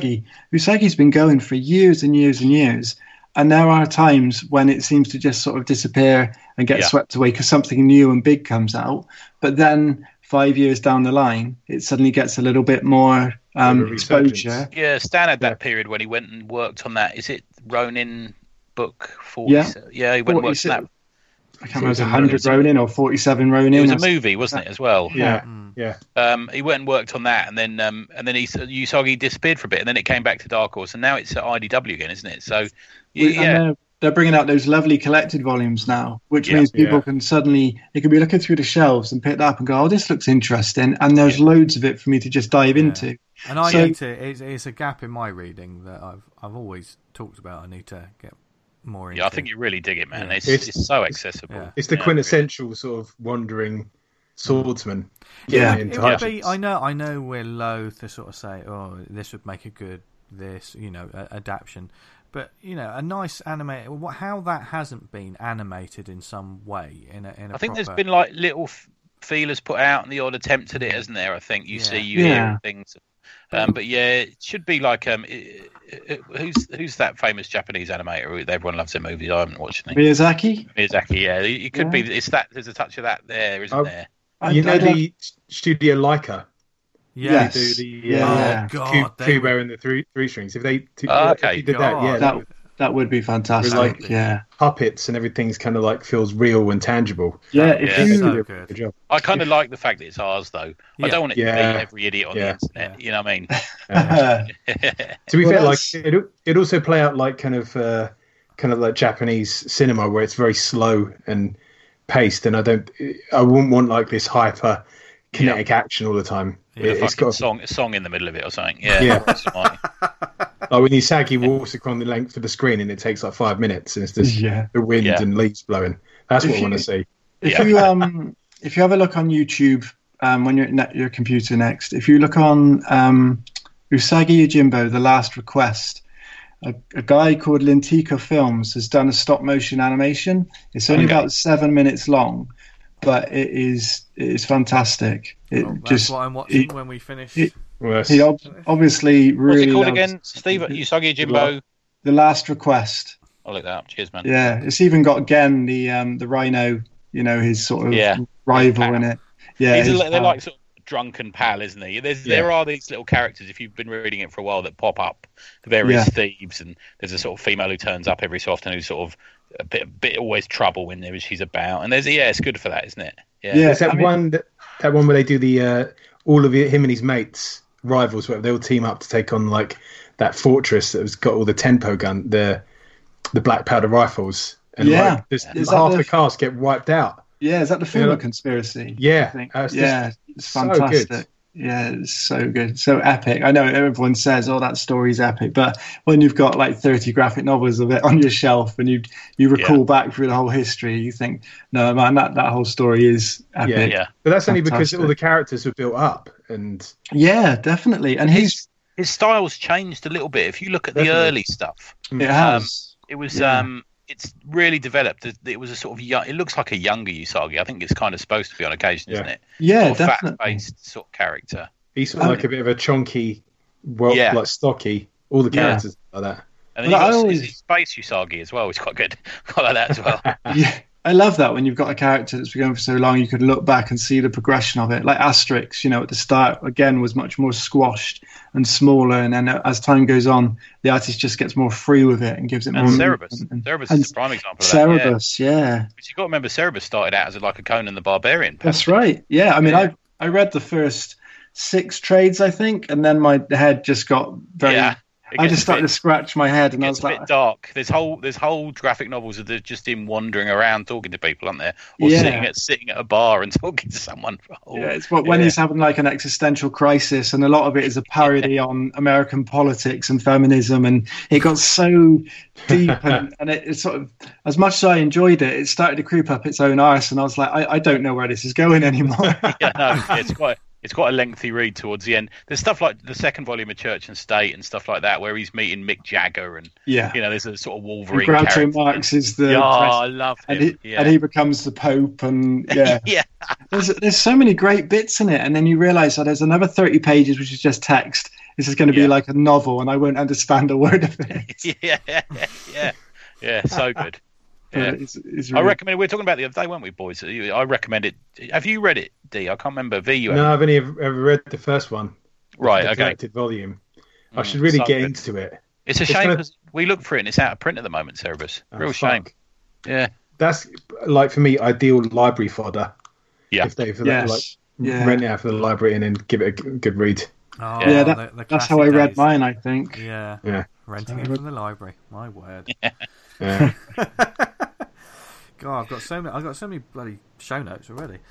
Usagi's been going for years and years and years. And there are times when it seems to just sort of disappear and get swept away because something new and big comes out. But then 5 years down the line, it suddenly gets a little bit more exposure. Yeah, Stan had that period when he went and worked on that. Is it Ronin book 40? Yeah, he went and worked on that. I can't remember, 100 Ronin or 47 Ronin. It was a movie, wasn't it, as well? Yeah. He went and worked on that, and then Usagi disappeared for a bit, and then it came back to Dark Horse, and now it's at IDW again, isn't it? So, they're bringing out those lovely collected volumes now, which means people can suddenly, they can be looking through the shelves and pick that up and go, oh, this looks interesting, and there's loads of it for me to just dive into. And I need to. It's a gap in my reading that I've always talked about. I need to get more into. Yeah, I think you really dig it, man. It's so accessible. Yeah. It's the quintessential sort of wandering swordsman. It would be. I know we're loath to sort of say, oh, this would make a good adaptation. But a nice anime. How that hasn't been animated in some way in a. I think there's been like little feelers put out and the odd attempt at it, isn't there? I think you hear things. But it should be like who's that famous Japanese animator who everyone loves their movies? I haven't watched any. Miyazaki, yeah. It could be. It's that. There's a touch of that there, isn't there? The Studio Leica. Yes. They do the Kubo and the three strings. If they did that, that would be fantastic. Like, puppets and everything's kind of like feels real and tangible. Yeah, good job. I kind of like the fact that it's ours, though. Yeah. I don't want it to be every idiot on the internet. You know what I mean? To be fair, like it also play out like kind of like Japanese cinema where it's very slow and paced, and I wouldn't want like this hyper kinetic action all the time. It's got a song in the middle of it or something. Yeah. Like when Usagi walks across the length of the screen and it takes like 5 minutes and it's just the wind and leaves blowing. That's what I want to see. If you have a look on YouTube when you're at your computer next, if you look on Usagi Yojimbo, The Last Request, a guy called Lintika Films has done a stop motion animation. It's only about 7 minutes long, but it is fantastic. That's what I'm watching when we finish. He obviously really. What's it called again, Steve? Usagi Yojimbo. The Last Request. I'll look that up. Cheers, man. Yeah, it's even got Gen, the rhino, his sort of rival in it. Yeah, they're like sort of drunken pal, isn't he? There are these little characters, if you've been reading it for a while, that pop up, the various thieves, and there's a sort of female who turns up every so often who's sort of a bit always trouble when she's about, and it's good for that, isn't it? There's that one where they do the all of him and his mates, rivals, where they all team up to take on like that fortress that has got all the tempo gun, the black powder rifles, and half the cast get wiped out. Yeah, is that the Fuma conspiracy? Yeah, it's fantastic. So yeah, it's so good, so epic. I know everyone says, "Oh, that story's epic," but when you've got like 30 graphic novels of it on your shelf and you recall back through the whole history, you think, "No, man, that whole story is epic." Yeah. But that's only because all the characters were built up, and definitely. And his style's changed a little bit. If you look at the early stuff, it has. It was. It's really developed. It was a sort of young. It looks like a younger Usagi. I think it's kind of supposed to be on occasion, isn't it? Yeah, sort of definitely. Fat-faced sort of character. He's sort of like a bit of a chonky, like stocky. All the characters like that. And then his space Usagi as well. It's quite good. I like that as well. Yeah, I love that when you've got a character that's been going for so long, you could look back and see the progression of it. Like Asterix, at the start, again, was much more squashed and smaller, and then as time goes on, the artist just gets more free with it and gives it more. And Cerebus. Cerebus is a prime example of that. Cerebus, yeah. But you've got to remember, Cerebus started out as like a Conan the Barbarian. That's right. Yeah, I mean, I read the first 6 trades, I think, and then my head just got very... Yeah. I just started to scratch my head, and I was like, "It's a bit dark." There's whole graphic novels that are just him wandering around talking to people, aren't there? Or sitting at a bar and talking to someone. It's when he's having like an existential crisis, and a lot of it is a parody on American politics and feminism, and it got so deep, and it sort of, as much as I enjoyed it, it started to creep up its own arse, and I was like, I don't know where this is going anymore. It's quite a lengthy read towards the end. There's stuff like the second volume of Church and State and stuff like that, where he's meeting Mick Jagger, and there's a sort of Wolverine character. Groucho Marx is the I love him. And he becomes the Pope, and there's so many great bits in it, and then you realise that there's another 30 pages which is just text. This is going to be like a novel, and I won't understand a word of it. So good. Yeah. It's really... I recommend. We're talking about the other day, weren't we, boys? I recommend it. Have you read it, D? I can't remember. V, you? No, I've only ever read the first one. Right. The collected volume. I should really get into it. It's a shame because we look for it and it's out of print at the moment, Cerebus. Real shame. Yeah. that's like for me ideal library fodder. Yeah. If they Yes. rent it out for the library and then give it a good read. Oh, Yeah, the that's how I classic read days. mine, I think. Yeah, renting it from the library. My word. Yeah. God, I've got so many bloody show notes already.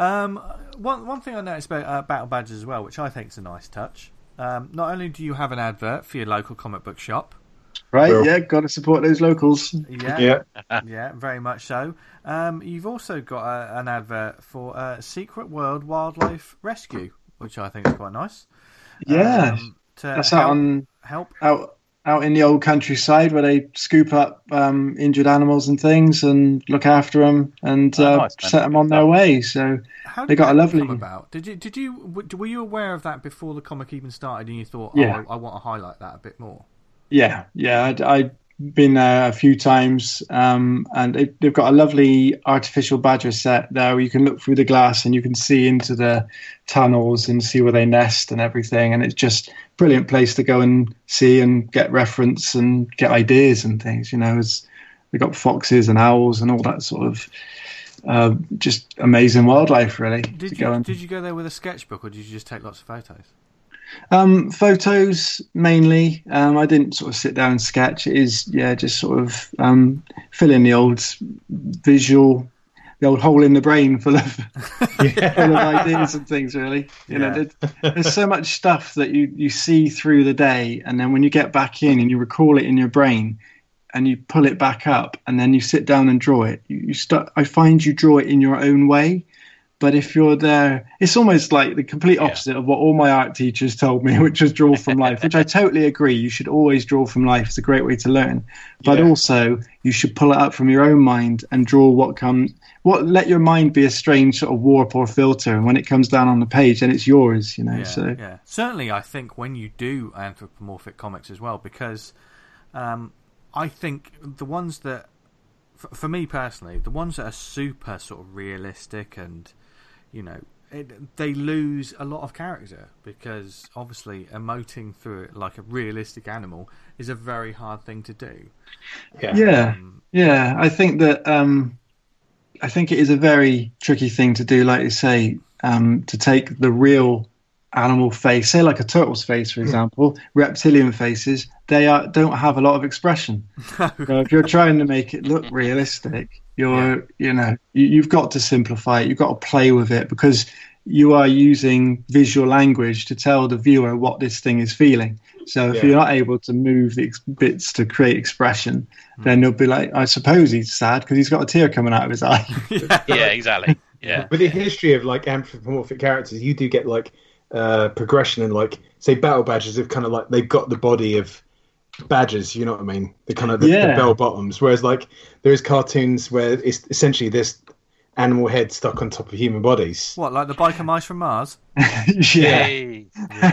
One thing I noticed about Battle Badges as well, which I think is a nice touch. Not only do you have an advert for your local comic book shop, Right, Well- yeah, got to support those locals. yeah, very much so. You've also got an advert for Secret World Wildlife Rescue, which I think is quite nice. Yeah, To that's help. out in the old countryside where they scoop up injured animals and things and look after them and Oh, nice, man. set them on their way. So How they did got that a lovely. come about? Were you aware of that before the comic even started, and you thought, Yeah. I want to highlight that a bit more? Yeah. I'd been there a few times, and they've got a lovely artificial badger set there where you can look through the glass and you can see into the tunnels and see where they nest and everything. And it's just a brilliant place to go and see and get reference and get ideas and things. You know, as we got foxes and owls and all that sort of just amazing wildlife, really. Did you go there with a sketchbook, or did you just take lots of photos? Photos mainly. I didn't sort of sit down and sketch. It is, just sort of fill in the old visual, the old hole in the brain full of, full of ideas and things, really. You know, there's so much stuff that you see through the day, and then when you get back in and you recall it in your brain, and you pull it back up, and then you sit down and draw it. You start. I find you draw it in your own way. But if you're there, it's almost like the complete opposite of what all my art teachers told me, which was draw from life, which I totally agree. You should always draw from life. It's a great way to learn. But also, you should pull it up from your own mind and draw what comes. Let your mind be a strange sort of warp or filter. And when it comes down on the page, then it's yours, you know. Yeah. Certainly, I think when you do anthropomorphic comics as well, because I think the ones that, for me personally, the ones that are super sort of realistic and, you know, they lose a lot of character, because obviously emoting through it like a realistic animal is a very hard thing to do. I think that I think it is a very tricky thing to do, like you say, to take the real animal face, say like a turtle's face, for example, reptilian faces, don't have a lot of expression. So if you're trying to make it look realistic, you've got to simplify it. You've got to play with it, because you are using visual language to tell the viewer what this thing is feeling. So if you're not able to move the bits to create expression, then they'll be like, I suppose he's sad because he's got a tear coming out of his eye. Yeah, exactly. Yeah. With the history of like anthropomorphic characters, you do get like progression, and like say battle badgers have kind of like they've got the body of badgers, you know what I mean? The kind of the bell bottoms. Whereas like there is cartoons where it's essentially this animal head stuck on top of human bodies. What, like the biker mice from Mars? Hey.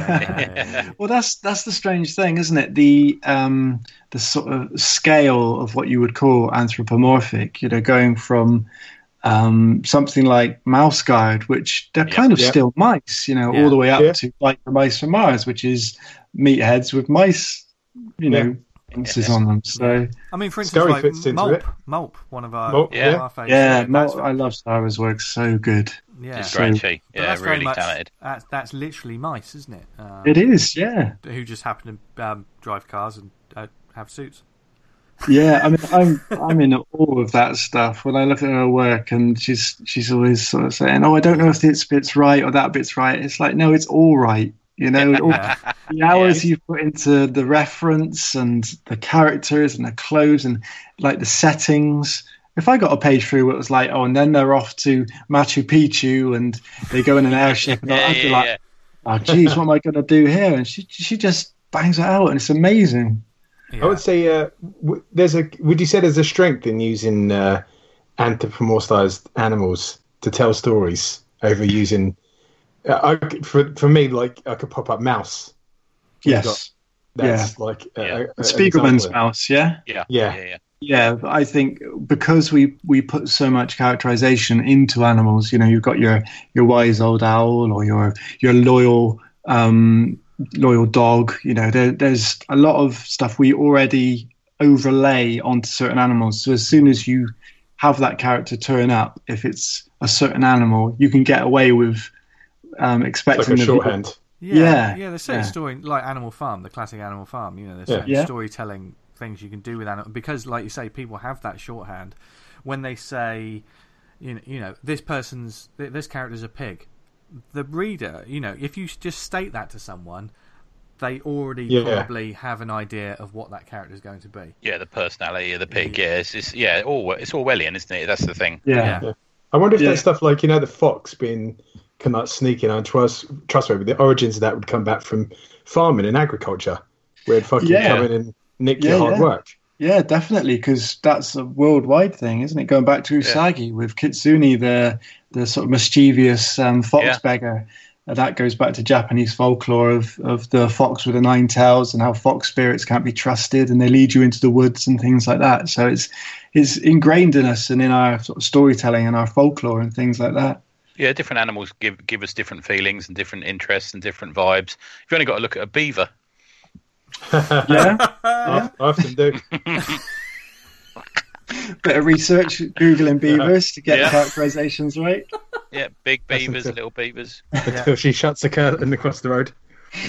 Well, that's the strange thing, isn't it? The sort of scale of what you would call anthropomorphic. You know, going from something like Mouse Guard, which they're kind of still mice, you know, all the way up to like the Mice from Mars, which is meatheads with mice, you know, instances on them. So, I mean, for instance, like Mulp, one of our favourites. Yeah, Mulp, I love Star Wars work, so good. Yeah, it's great. Yeah, really talented. That's literally mice, isn't it? It is, yeah. Who just happen to drive cars and have suits. Yeah, I mean, I'm in awe of that stuff. When I look at her work, and she's always sort of saying, "Oh, I don't know if this bit's right or that bit's right." It's like, no, it's all right. You know, the hours you put into the reference and the characters and the clothes and like the settings. If I got a page through where it was like, oh, and then they're off to Machu Picchu and they go in an airship, and I'd be like, oh, geez, what am I going to do here? And she just bangs it out, and it's amazing. Yeah. I would say would you say there's a strength in using anthropomorphized animals to tell stories over using for me, like I could pop up Mouse. Yes. That's like Spiegelman's Mouse, Yeah, I think because we put so much characterization into animals, you know, you've got your wise old owl or your loyal dog, you know, there's a lot of stuff we already overlay onto certain animals. So as soon as you have that character turn up if it's a certain animal, you can get away with expecting It's like a shorthand. Yeah, there's certain story like Animal Farm, the classic Animal Farm. There's certain storytelling things you can do with animal because, like you say, people have that shorthand when they say, this character's a pig. The reader, if you just state that to someone, they already probably have an idea of what that character is going to be. Yeah, the personality of the pig. Yeah, it's Orwellian, isn't it? That's the thing. Yeah. I wonder if that stuff like the fox being kind of sneaking and trustworthy. The origins of that would come back from farming and agriculture, where it'd fucking come in and nick your hard work. Yeah, definitely, because that's a worldwide thing, isn't it? Going back to Usagi with Kitsune, the sort of mischievous fox beggar. That goes back to Japanese folklore of the fox with the 9 tails and how fox spirits can't be trusted and they lead you into the woods and things like that. So it's ingrained in us and in our sort of storytelling and our folklore and things like that. Yeah, different animals give us different feelings and different interests and different vibes. You've only got to look at a beaver. I often do. Bit of research, Googling beavers to get the characterizations right. Yeah, big beavers, little beavers. Until she shuts the curtain across the road.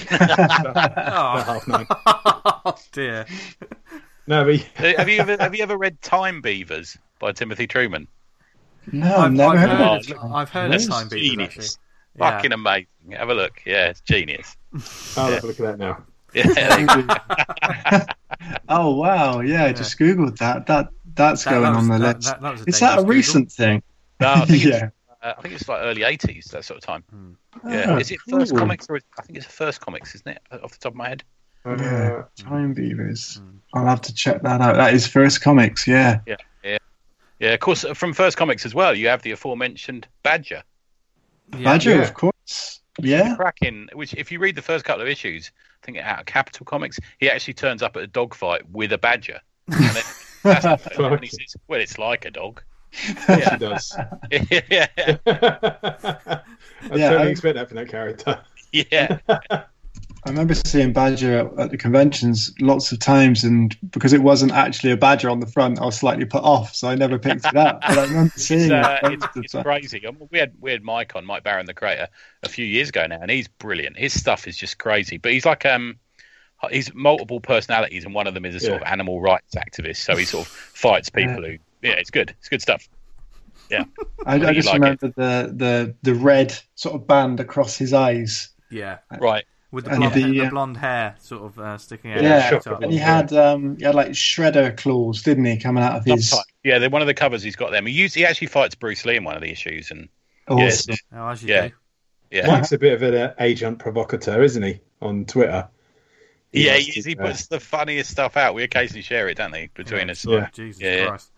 Oh, 9:30. Oh dear. No, but have you ever read Time Beavers by Timothy Truman? No, I've never heard of it. I've heard of Time Beavers. Genius. Actually. Fucking amazing. Have a look. Yeah, it's genius. I'll have a look at that now. Yeah. Oh wow, just Googled that. That's going on the list. Is that a recent thing? No, I think I think it's like early 80s, that sort of time. Yeah. Is it First Comics? I think it's First Comics, isn't it? Off the top of my head. Yeah, Time Beavers. I'll have to check that out. That is First Comics, yeah. Yeah, of course, from First Comics as well, you have the aforementioned Badger. Badger, of course. Yeah. Cracking, which if you read the first couple of issues, I think out of Capital Comics, he actually turns up at a dogfight with a badger. And and he says, well, it's like a dog. Yeah, he does. Yeah. I totally expect that from that character. Yeah. I remember seeing Badger at the conventions lots of times, and because it wasn't actually a badger on the front, I was slightly put off, so I never picked it up. But I remember seeing it's crazy. We had Mike Barron, the creator, a few years ago now, and he's brilliant. His stuff is just crazy. But he's like he's multiple personalities, and one of them is a sort of animal rights activist. So he sort of fights people who. Yeah, it's good. It's good stuff. Yeah, I just remember the red sort of band across his eyes. Yeah, right. With the blonde hair sort of sticking out. Yeah, and he had like shredder claws, didn't he, coming out of his? Yeah, one of the covers he's got them. He actually fights Bruce Lee in one of the issues, and awesome. As you do. Yeah. Mike's a bit of an agent provocateur, isn't he, on Twitter? Yeah, he puts the funniest stuff out. We occasionally share it, don't we, between us? Yeah. Jesus Christ.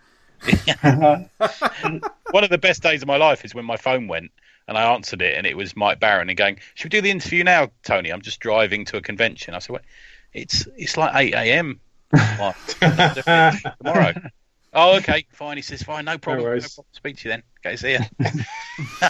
One of the best days of my life is when my phone went and I answered it and it was Mike Barron and going, should we do the interview now, Tony? I'm just driving to a convention. I said, well, it's like 8 a.m. tomorrow. Oh, okay, fine. He says, fine, no problem. No problem. Speak to you then. Okay, see ya.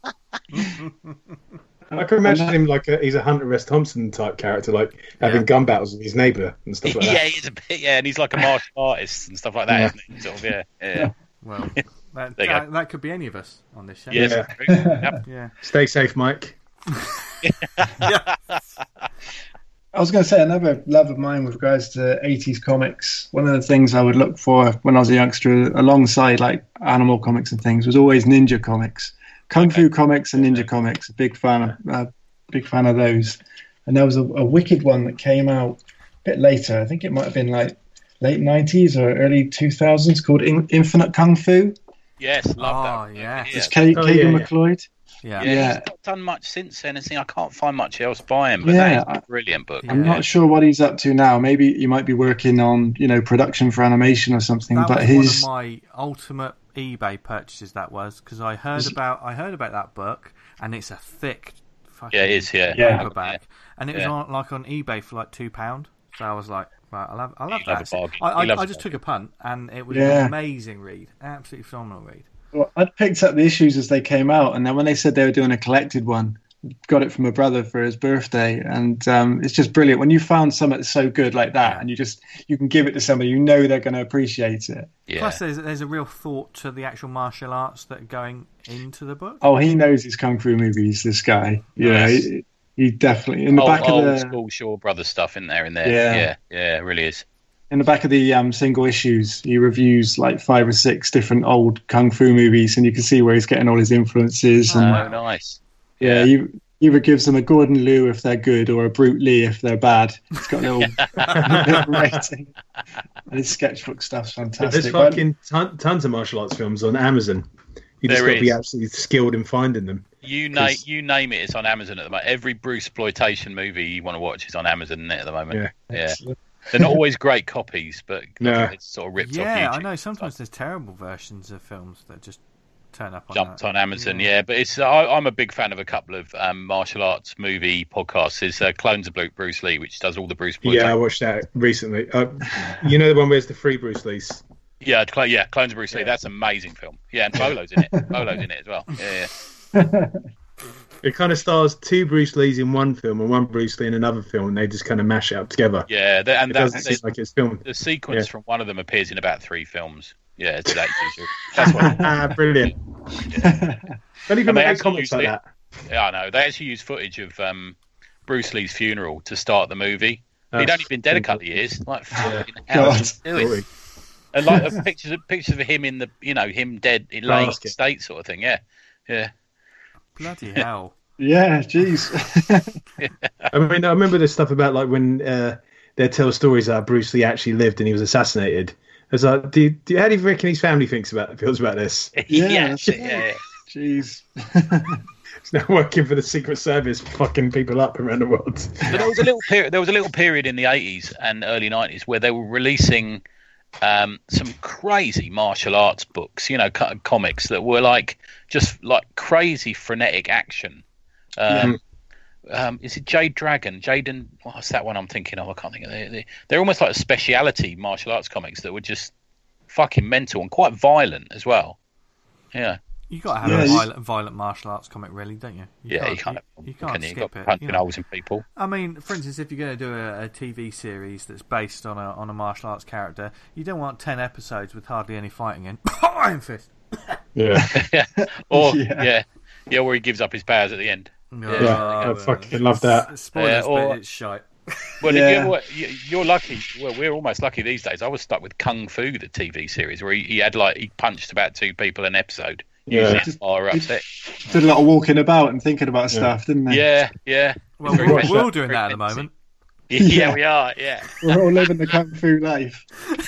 I can imagine him like he's a Hunter S. Thompson type character, like having gun battles with his neighbour and stuff like that. Yeah, he's a bit. Yeah, and he's like a martial artist and stuff like that, isn't he? Sort of, yeah. Well, that could be any of us on this show. Yes. Yeah. Stay safe, Mike. I was going to say another love of mine with regards to 80s comics. One of the things I would look for when I was a youngster, alongside like animal comics and things, was always ninja comics. Kung Fu comics and ninja comics, big fan of those. And there was a wicked one that came out a bit later. I think it might have been like late 90s or early 2000s called Infinite Kung Fu. Yes, love that. Yeah. It's Kagan McLeod. Yeah, he's not done much since then. I can't find much else by him, but that is a brilliant book. I'm not sure what he's up to now. Maybe he might be working on, production for animation or something. That but was one of my ultimate eBay purchases. That was because I heard about that book, and it's a thick fucking paperback, and it was on eBay for like £2. So I was like, right, I love that. I just took a punt, and it was an amazing read, absolutely phenomenal read. Well, I'd picked up the issues as they came out, and then when they said they were doing a collected one, got it from a brother for his birthday, and it's just brilliant when you found something that's so good like that, and you can give it to somebody you know they're going to appreciate it. Yeah. Plus, there's a real thought to the actual martial arts that are going into the book. Oh, he knows his kung fu movies. This guy, Nice. he definitely in the back of old the school Shaw Brothers stuff in there. Yeah, it really is. in the back of the single issues, he reviews like 5 or 6 different old kung fu movies, and you can see where he's getting all his influences. And Oh, nice. yeah, he either gives them a Gordon Liu if they're good, or a Brute Lee if they're bad. It's got a little rating. And his sketchbook stuff's fantastic. There's fucking tons of martial arts films on Amazon. You just got to be absolutely skilled in finding them. You name it, it's on Amazon at the moment. Every Bruce exploitation movie you want to watch is on Amazon at the moment. Yeah. They're not always great copies, but it's sort of ripped off YouTube. Yeah, I know. Sometimes there's terrible versions of films that just turn up on Jumped on Amazon, but it's I'm a big fan of a couple of martial arts movie podcasts. There's Clones of Bruce Lee, which does all the Bruce Lee. Yeah, I watched that recently. You know the one where it's the free Bruce Lees? Yeah, Clones of Bruce Lee. That's an amazing film. Yeah, and Bolo's in it. Bolo's in it as well. Yeah. It kind of stars 2 Bruce Lees in one film and 1 Bruce Lee in another film, and they just kind of mash it up together. Yeah, that's like it's filmed. The sequence from one of them appears in about 3 films. Yeah, it's that's what. Brilliant. Yeah. Don't even make comments like that. Yeah, I know. They actually use footage of Bruce Lee's funeral to start the movie. He'd only been dead a couple of years. Like, fucking hell, doing? And like pictures of him in the, him dead in laying state sort of thing. Yeah. Bloody hell. Yeah, jeez. I mean, I remember this stuff about like when they tell stories that Bruce Lee actually lived and he was assassinated. It's like, how do you reckon his family feels about this? Yeah. Jeez. He's now working for the Secret Service, fucking people up around the world. But there was a little period in the 80s and early 90s where they were releasing some crazy martial arts books, comics that were just crazy frenetic action. Is it Jade Dragon? Jaden? What's that one I'm thinking of? I can't think of it. They're almost like a speciality martial arts comics that were just fucking mental and quite violent as well. Yeah. You got to have a violent martial arts comic, really, don't you? You can't skip it. Punching holes in people. I mean, for instance, if you're going to do a TV series that's based on a martial arts character, you don't want 10 episodes with hardly any fighting in. Iron Fist. Yeah. Or where he gives up his powers at the end. I fucking love that. Spoilers, but it's shite. Well, you're lucky. Well, we're almost lucky these days. I was stuck with Kung Fu, the TV series, where he punched about 2 people an episode. Yeah, are upset. Did a lot of walking about and thinking about stuff, didn't they? Yeah. Well, we're all doing that at the moment. Yeah, we are. Yeah, we're all living the Kung Fu life.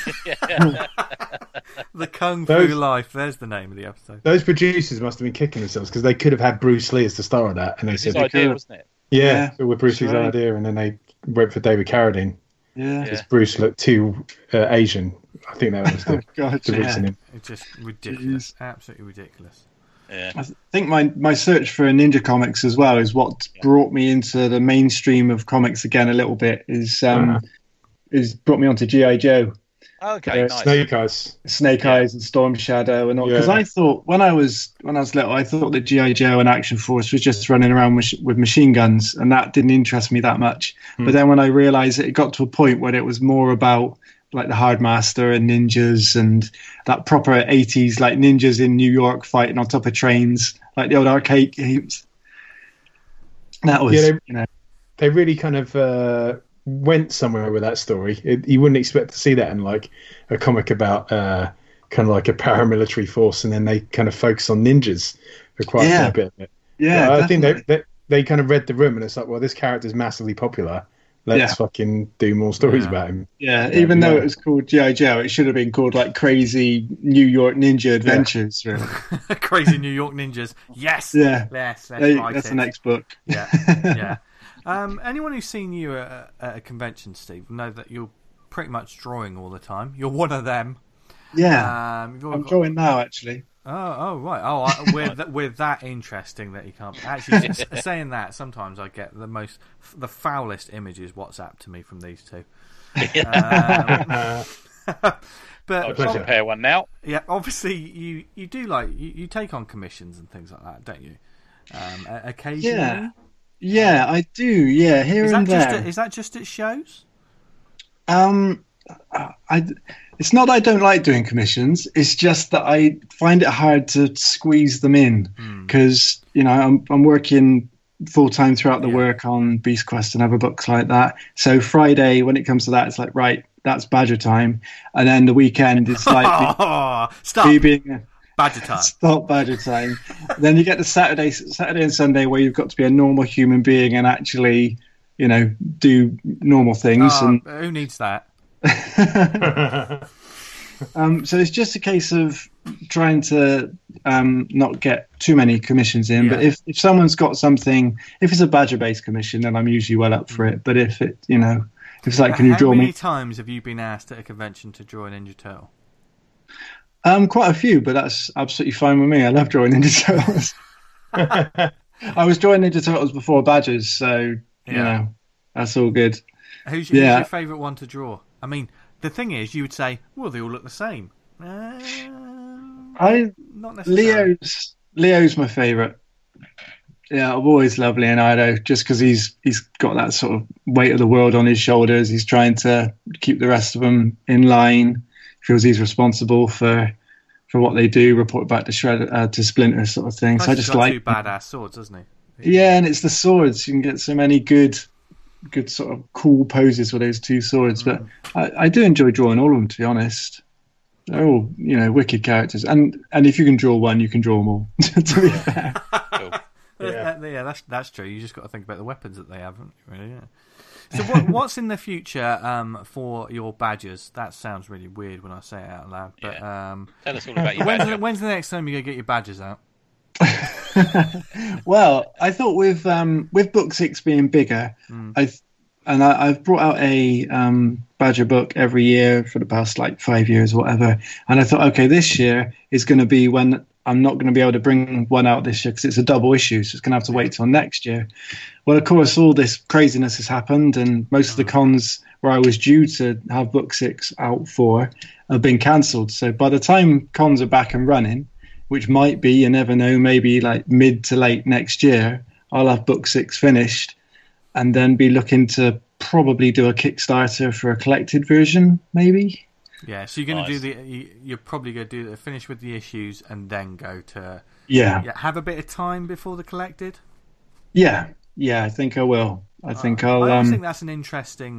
The Kung Fu life. There's the name of the episode. Those producers must have been kicking themselves because they could have had Bruce Lee as the star of that, and they said his idea, wasn't it? Yeah, it was Bruce Lee's idea, and then they went for David Carradine. Yeah, because Bruce looked too Asian. I think that was the reasoning. It's just ridiculous, absolutely ridiculous. Yeah. I think my search for Ninja Comics as well is what brought me into the mainstream of comics again a little bit. Is brought me onto G.I. Joe. Okay, nice. Snake Eyes and Storm Shadow and all. Because I thought when I was little, I thought that G.I. Joe and Action Force was just running around with machine guns, and that didn't interest me that much. But then when I realised it got to a point where it was more about like the Hardmaster and ninjas and that proper 80s like ninjas in New York fighting on top of trains, like the old arcade games. That was, they really kind of went somewhere with that story. You wouldn't expect to see that in like a comic about kind of like a paramilitary force, and then they kind of focus on ninjas for quite a bit of it. Yeah, I think they kind of read the room, and it's like, well, this character's massively popular. Let's fucking do more stories about him. Yeah, even though it was called G.I. Joe, it should have been called like Crazy New York Ninja Adventures. Yeah. Really. Crazy New York Ninjas. Yes. Yeah. Yes. That's the next book. Yeah. Anyone who's seen you at a convention, Steve, will know that you're pretty much drawing all the time. You're one of them. Yeah. I'm drawing now, actually. Oh, right. Oh, we're that interesting that you can't. Actually, saying that, sometimes I get the foulest images WhatsApp to me from these two. But I'll just compare one now. Yeah, obviously you do you take on commissions and things like that, don't you? Occasionally. Yeah, I do. Yeah, here Is and that there. is that just at shows? It's not that I don't like doing commissions. It's just that I find it hard to squeeze them in because I'm working full time throughout the work on Beast Quest and other books like that. So Friday, when it comes to that, it's like, right, that's Badger time, and then the weekend it's like Stop. being Badger time. Stop Badger time. Then you get the Saturday and Sunday where you've got to be a normal human being and actually, do normal things. And who needs that? So it's just a case of trying to not get too many commissions in. But if someone's got something, if it's a Badger-based commission, then I'm usually well up for it. But if it, if it's like, can you draw me? How many times have you been asked at a convention to draw a Ninja Turtle? Quite a few, but that's absolutely fine with me. I love drawing Ninja Turtles. I was drawing Ninja Turtles before Badgers, so that's all good. Who's your favourite one to draw? I mean, the thing is, you would say, well, they all look the same. Not necessarily. Leo's my favourite. Yeah, I've always loved Leonardo, just because he's got that sort of weight of the world on his shoulders. He's trying to keep the rest of them in line. Feels he's responsible for what they do. Report back to to Splinter, sort of thing. Plus so I just got like two badass swords, doesn't he? Yeah, and it's the swords. You can get so many good sort of cool poses with those two swords. But I do enjoy drawing all of them, to be honest. They're all wicked characters, and if you can draw one, you can draw them all. To be fair. Yeah, that's true. You just got to think about the weapons that they have, haven't you? Really, yeah. So what's in the future for your Badgers? That sounds really weird when I say it out loud. But tell us all about your Badger. When's the next time you're going to get your Badgers out? Well, I thought with Book 6 being bigger, I've brought out a Badger book every year for the past 5 years or whatever. And I thought, okay, this year is going to be when I'm not going to be able to bring one out this year because it's a double issue, so it's going to have to wait till next year. Well, of course, all this craziness has happened, and most of the cons where I was due to have Book 6 out for have been cancelled. So by the time cons are back and running, which might be, you never know, maybe mid to late next year, I'll have Book 6 finished and then be looking to probably do a Kickstarter for a collected version, maybe. Yeah, so you're going to do you're probably going to do finish with the issues and then go to have a bit of time before the collected. Yeah, I think I will. I think I think that's an interesting,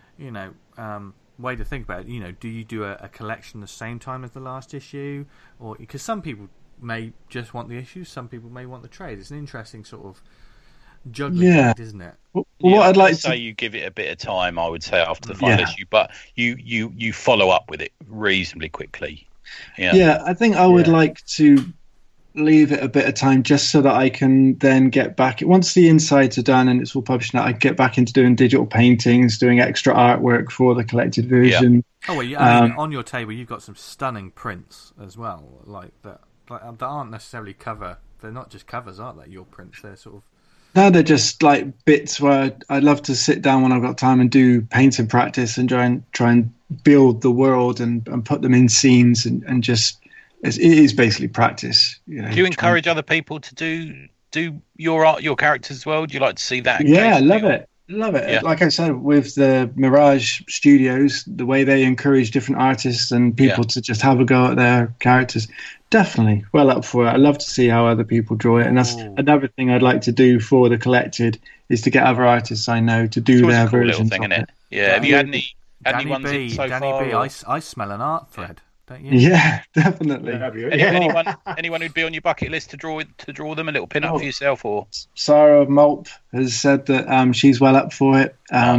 way to think about it. Do you do a collection the same time as the last issue, or because some people may just want the issues, some people may want the trade. It's an interesting sort of juggling act, isn't it? Well, what I'd like to say, you give it a bit of time, I would say, after the final issue, but you follow up with it reasonably quickly. Yeah, I think I would like to leave it a bit of time just so that I can then get back. Once the insides are done and it's all published now, I get back into doing digital paintings, doing extra artwork for the collected version. Oh, well, I mean, on your table, you've got some stunning prints as well, that aren't necessarily cover. They're not just covers, aren't they? Your prints, they're sort of. No, they're just bits where I'd love to sit down when I've got time and do painting practice and try and build the world and put them in scenes and just it is basically practice. Do you encourage other people to do your art, your characters as well? Do you like to see that? Yeah, love it. Yeah. Like I said, with the Mirage Studios, the way they encourage different artists and people to just have a go at their characters, definitely well up for it. I love to see how other people draw it, and that's another thing I'd like to do for the collected is to get other artists I know to do their version. Thing, isn't it? Yeah. Have you had any ones so Danny far? B, I smell an art thread. Don't you? Yeah, definitely. Anyone who'd be on your bucket list to draw them, a little pin up for yourself, or Sarah Malp has said that she's well up for it.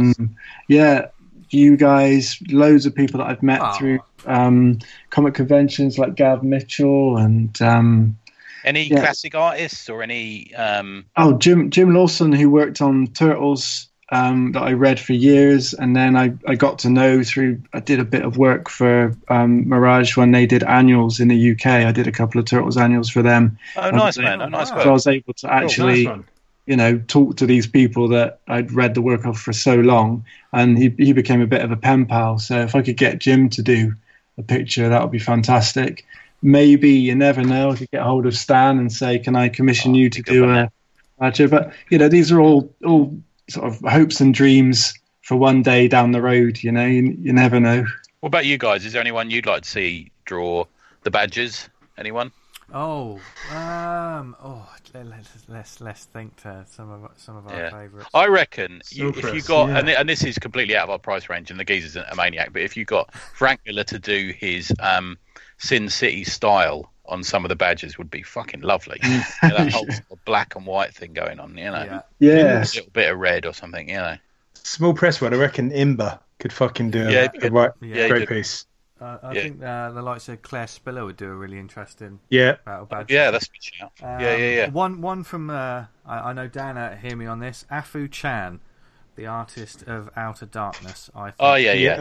Yeah, you guys, loads of people that I've met through comic conventions like Gav Mitchell and any classic artists or any Jim Lawson, who worked on Turtles. That I read for years, and then I got to know I did a bit of work for Mirage when they did annuals in the UK. I did a couple of Turtles annuals for them. Oh, nice, man. Oh, nice work. So I was able to actually, talk to these people that I'd read the work of for so long, and he became a bit of a pen pal. So if I could get Jim to do a picture, that would be fantastic. Maybe, you never know, I could get hold of Stan and say, can I commission you to do Badger. But these are all sort of hopes and dreams for one day down the road. You never know. What about you guys? Is there anyone you'd like to see draw the Badgers? Anyone? Let's think to some of our favourites. I reckon Silcrest, if you got, and this is completely out of our price range, and the geezer's a maniac, but if you got Frank Miller to do his Sin City style on some of the Badgers, would be fucking lovely. That whole sort of black and white thing going on, Yeah. a little bit of red or something, Small press one. I reckon Imber could fucking do a great piece. I think the likes of Claire Spiller would do a really interesting Battle Badger. Yeah, that's a good shout. Yeah. One from I know Dan hear me on this. Afu Chan, the artist of Outer Darkness. I think. Oh yeah.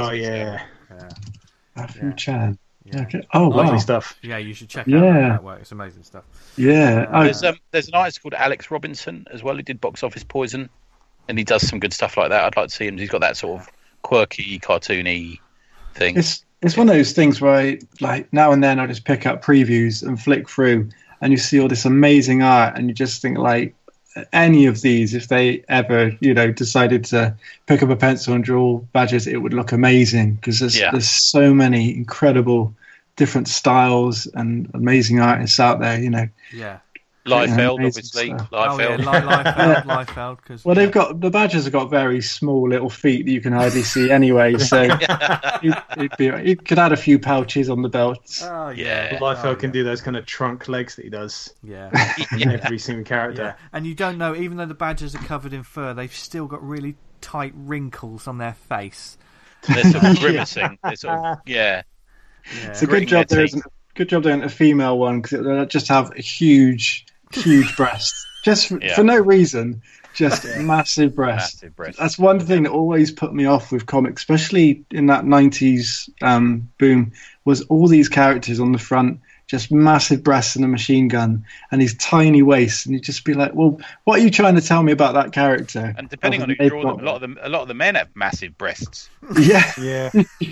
Afu Chan. Yeah. Okay. Oh, wow. Lovely stuff. Yeah, you should check out that work. It's amazing stuff. Yeah. There's an artist called Alex Robinson as well who did Box Office Poison, and he does some good stuff like that. I'd like to see him. He's got that sort of quirky, cartoony thing. It's one of those things where now and then I just pick up previews and flick through, and you see all this amazing art, and you just think any of these, if they ever decided to pick up a pencil and draw Badgers, it would look amazing, because there's so many incredible different styles and amazing artists out there. Liefeld, obviously. Liefeld. Well, the Badgers have got very small little feet that you can hardly see anyway. So you could add a few pouches on the belts. Oh yeah, Liefeld can do those kind of trunk legs that he does. Yeah, every single character. Yeah. And you don't know, even though the Badgers are covered in fur, they've still got really tight wrinkles on their face. They're sort of grimacing. They're sort of, It's a good job there isn't. Good job doing a female one, because they'll just have a huge breasts, just for no reason, just massive breasts. That's one thing that always put me off with comics, especially in that 90s boom, was all these characters on the front, just massive breasts and a machine gun, and these tiny waists, and you'd just be like, well, what are you trying to tell me about that character? And depending on who draws them, a lot of the men have massive breasts. Yeah.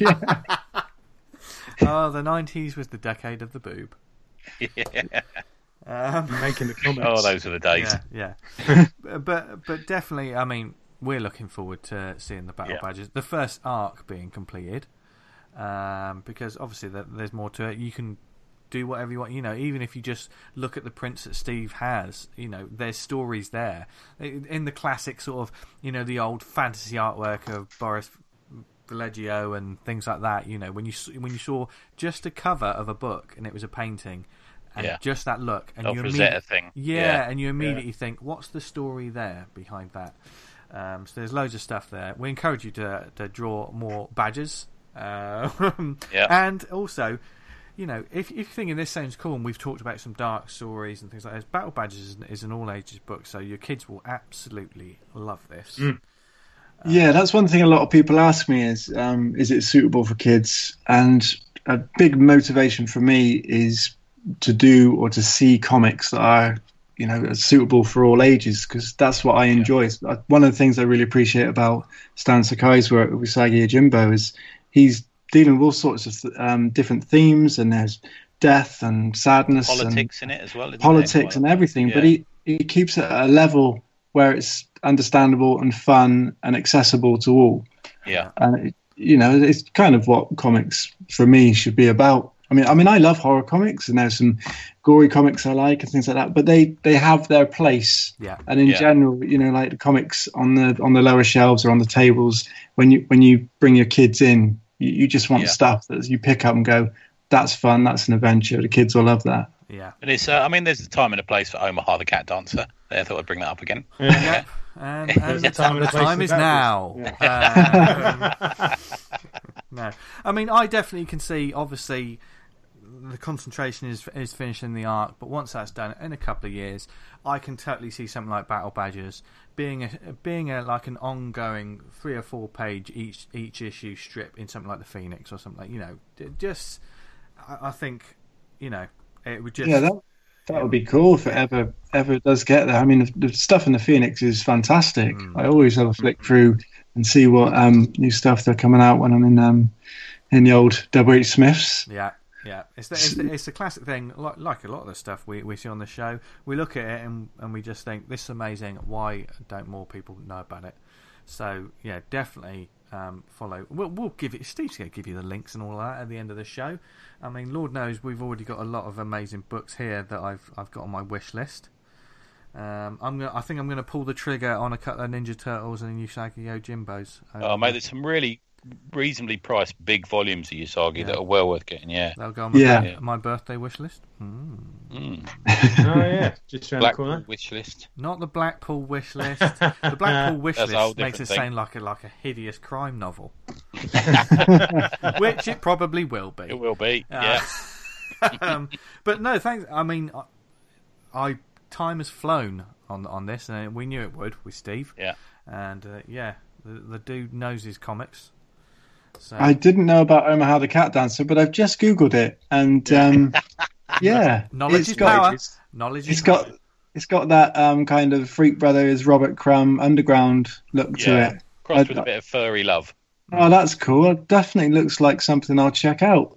Oh, the 90s was the decade of the boob. Making the comments. Oh, those were the days. Yeah. but definitely, I mean, we're looking forward to seeing the Battle Badgers. The first arc being completed, because obviously there's more to it. You can do whatever you want. Even if you just look at the prints that Steve has, there's stories there. In the classic sort of, the old fantasy artwork of Boris Vallejo and things like that, when you saw just a cover of a book and it was a painting, and just that look, and you immediately think, what's the story there behind that? So there's loads of stuff there. We encourage you to draw more Badgers, and also, if you're thinking this sounds cool, and we've talked about some dark stories and things like this, Battle Badgers is an all ages book, so your kids will absolutely love this. Yeah, that's one thing a lot of people ask me is it suitable for kids? And a big motivation for me is to do or to see comics that are, suitable for all ages, because that's what I enjoy. One of the things I really appreciate about Stan Sakai's work with Usagi Yojimbo is he's dealing with all sorts of different themes, and there's death and sadness, politics in it as well. Politics and everything, but he keeps it at a level where it's understandable and fun and accessible to all. Yeah. And it's kind of what comics for me should be about. I mean, I love horror comics, and there's some gory comics I like and things like that, but they have their place. Yeah. And in general, like the comics on the lower shelves or on the tables, when you bring your kids in, you just want stuff that you pick up and go, that's fun, that's an adventure. The kids will love that. Yeah. And it's there's a time and a place for Omaha the Cat Dancer. I thought I'd bring that up again. Yeah. And the time is now. No, I mean, I definitely can see, obviously, the concentration is finishing the arc, but once that's done, in a couple of years, I can totally see something like Battle Badgers being a like an ongoing 3 or 4 page each issue strip in something like the Phoenix or something like, just I think it would just that would be cool if it ever does get there. I mean, the stuff in the Phoenix is fantastic. I always have a flick through and see what new stuff they're coming out when I'm in the old W.H. Smiths. Yeah. Yeah, it's the classic thing. Like a lot of the stuff we see on the show, we look at it and we just think this is amazing. Why don't more people know about it? So yeah, definitely follow. We'll give it. Steve's going to give you the links and all that at the end of the show. I mean, Lord knows we've already got a lot of amazing books here that I've got on my wish list. I think I'm gonna pull the trigger on a couple of Ninja Turtles and Usagi Yojimbos. Oh, mate, there's some really reasonably priced big volumes of Usagi that are well worth getting. Yeah, they'll go on my birthday wish list. Oh yeah, just around the corner. Blackpool wish list. Not the Blackpool wish list. The Blackpool wish list makes it sound like a hideous crime novel, which it probably will be. It will be. Yeah. But no, thanks. I mean, time has flown on this, and we knew it would with Steve. Yeah. And the dude knows his comics. So. I didn't know about Omaha the Cat Dancer, but I've just Googled it, and knowledge is power. Knowledge is power. It's got that kind of Freak Brothers, Robert Crumb underground look to it. Crossed with a bit of furry love. Oh, that's cool. It definitely looks like something I'll check out.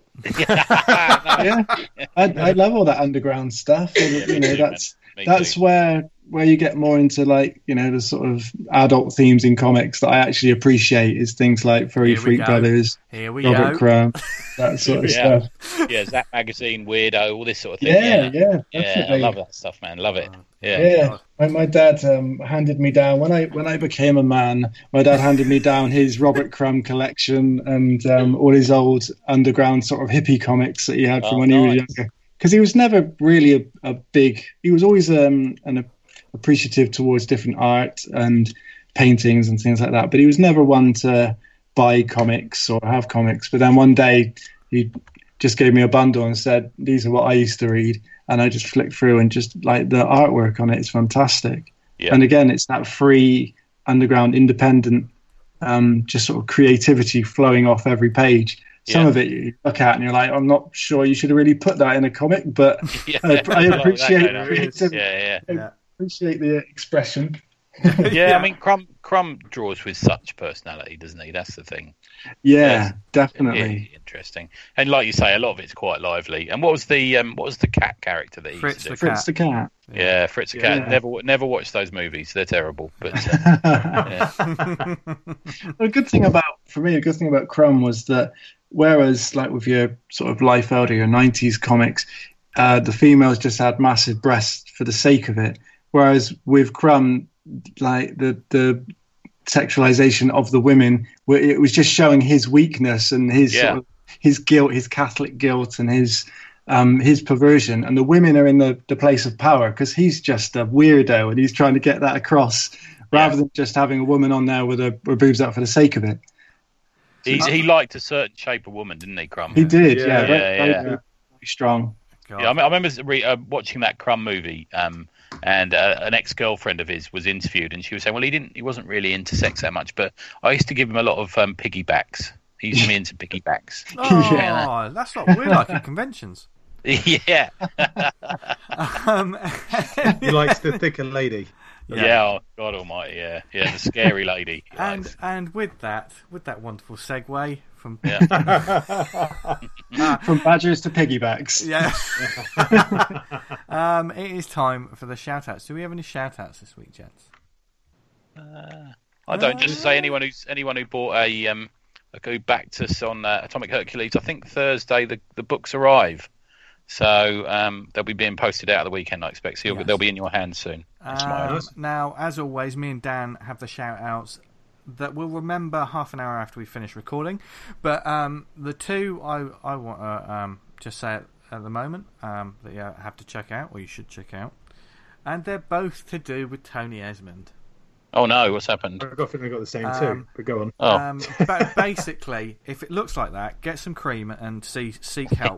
I love all that underground stuff. That's where you get more into, like, you know, the sort of adult themes in comics that I actually appreciate is things like Furry Freak Brothers, Robert Crumb, that sort of stuff. Yeah, Zap Magazine, Weirdo, all this sort of thing. Yeah, I love that stuff, man. Love it. My dad handed me down when I became a man. My dad handed me down his Robert Crumb collection and all his old underground sort of hippie comics that he had from when he was younger. Because he was never really a big. He was always an appreciative towards different art and paintings and things like that. But he was never one to buy comics or have comics. But then one day he just gave me a bundle and said, "These are what I used to read." And I just flicked through, and just like the artwork on it is fantastic. Yeah. And again, it's that free, underground, independent, just sort of creativity flowing off every page. Some of it you look at and you're like, I'm not sure you should have really put that in a comic, but I appreciate creativity. I appreciate the expression. I mean, Crumb draws with such personality, doesn't he? That's the thing. Yeah, definitely. Interesting. And like you say, a lot of it's quite lively. And what was the cat character that he Fritz the cat. Yeah, Fritz the cat. Never watched those movies. They're terrible. But a good thing about Crumb was that, whereas like with your sort of Liefeld or your 90s comics, the females just had massive breasts for the sake of it. Whereas with Crumb, like the sexualization of the women, it was just showing his weakness and his sort of, his guilt, his Catholic guilt, and his perversion. And the women are in the place of power because he's just a weirdo and he's trying to get that across, rather than just having a woman on there with her boobs out for the sake of it. He liked a certain shape of woman, didn't he, Crumb? He did, very strong. God. Yeah, I remember watching that Crumb movie, and an ex-girlfriend of his was interviewed, and she was saying, well, he wasn't really into sex that much, but I used to give him a lot of piggybacks. He used to be into piggybacks. Oh, that's what we're like at conventions. Yeah. He likes the thicker lady. Yeah, oh, God Almighty, yeah, the scary lady. And with that wonderful segue from from badgers to piggybacks. Yeah. It is time for the shout-outs. Do we have any shout-outs this week, gents? I don't. Just to say, anyone who bought who backed us on Atomic Hercules, I think Thursday the books arrive. So they'll be being posted out of the weekend, I expect. So they'll be in your hands soon. Now, as always, me and Dan have the shout-outs that we'll remember half an hour after we finish recording. But the two I want to just say at the moment that you have to check out, or you should check out. And they're both to do with Tony Esmond. Oh no, what's happened? I think I got the same too, but go on. But basically, if it looks like that, get some cream and seek help.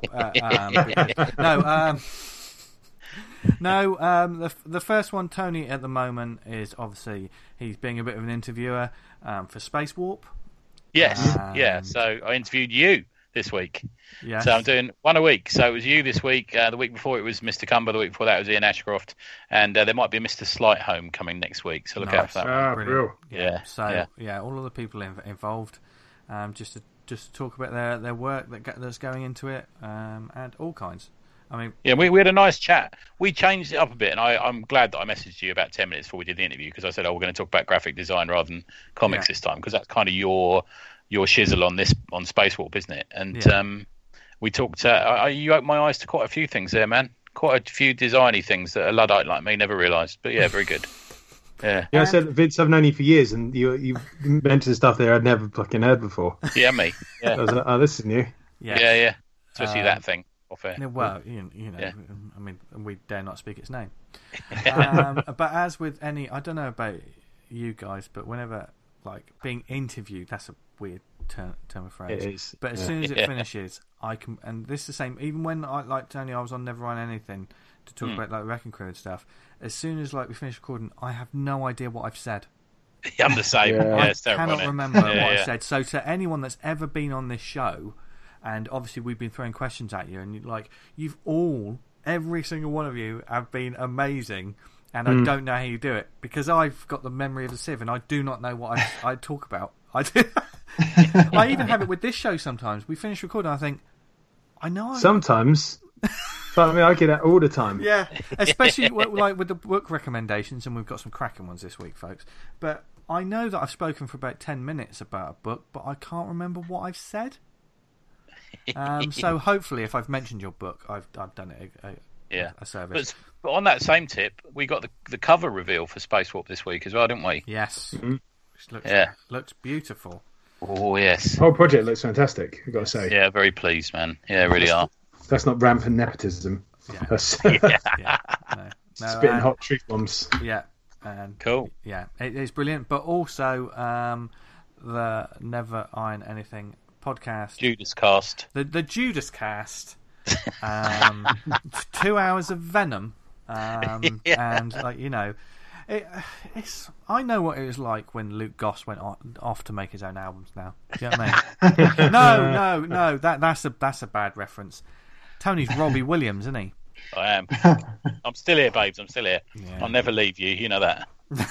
The first one, Tony, at the moment, is obviously he's being a bit of an interviewer for Space Warp. Yes, so I interviewed you this week. Yes. So I'm doing one a week. So it was you this week. The week before it was Mr. Cumber. The week before that was Ian Ashcroft. And there might be a Mr. Slighthome coming next week. So look out for that one. Real. Yeah. So all of the people involved, just just talk about their work that's going into it, and all kinds. I mean, yeah, we had a nice chat. We changed it up a bit, and I'm glad that I messaged you about 10 minutes before we did the interview, because I said, we're going to talk about graphic design rather than comics this time, because that's kind of your shizzle on Space Warp, isn't it? And we talked. You opened my eyes to quite a few things there, man. Quite a few designy things that a Luddite like me never realised. But yeah, very good. Yeah. I said, Vince, I've known you for years, and you mentioned stuff there I'd never fucking heard before. Yeah, me. Yeah. I was like, oh, this is new. Yeah. Especially that thing. Off air. Well, you know, I mean, we dare not speak its name. But as with any, I don't know about you guys, but whenever like being interviewed, that's a weird term of phrase. It is. But as soon as it finishes, I can, and this is the same. Even when I was on Never Run Anything to talk about like Wrecking Crew and stuff. As soon as like we finish recording, I have no idea what I've said. I'm the same. I cannot remember what I said. So to anyone that's ever been on this show. And obviously, we've been throwing questions at you, and every single one of you have been amazing. And I don't know how you do it, because I've got the memory of a sieve, and I do not know what I talk about. I even have it with this show sometimes. We finish recording, I think, I know. Sometimes. But I mean, I get that all the time. Yeah, especially like with the book recommendations, and we've got some cracking ones this week, folks. But I know that I've spoken for about 10 minutes about a book, but I can't remember what I've said. So hopefully, if I've mentioned your book, I've done it a service. But on that same tip, we got the cover reveal for Space Warp this week as well, didn't we? Yes. Which looks beautiful. Oh yes. The whole project looks fantastic, I've got to say. Yeah, very pleased, man. Yeah, really are. That's not rampant nepotism. Yeah. That's No, spitting hot truth bombs. Yeah. And cool. Yeah, it is brilliant. But also the Never Iron Anything podcast, Judas Cast, the Judas Cast, 2 hours of venom, and like it's. I know what it was like when Luke Goss went off to make his own albums. Now, do you know what I mean? No, that's a bad reference. Tony's Robbie Williams, isn't he? I am. I'm still here, babes. I'm still here. Yeah. I'll never leave you. You know that.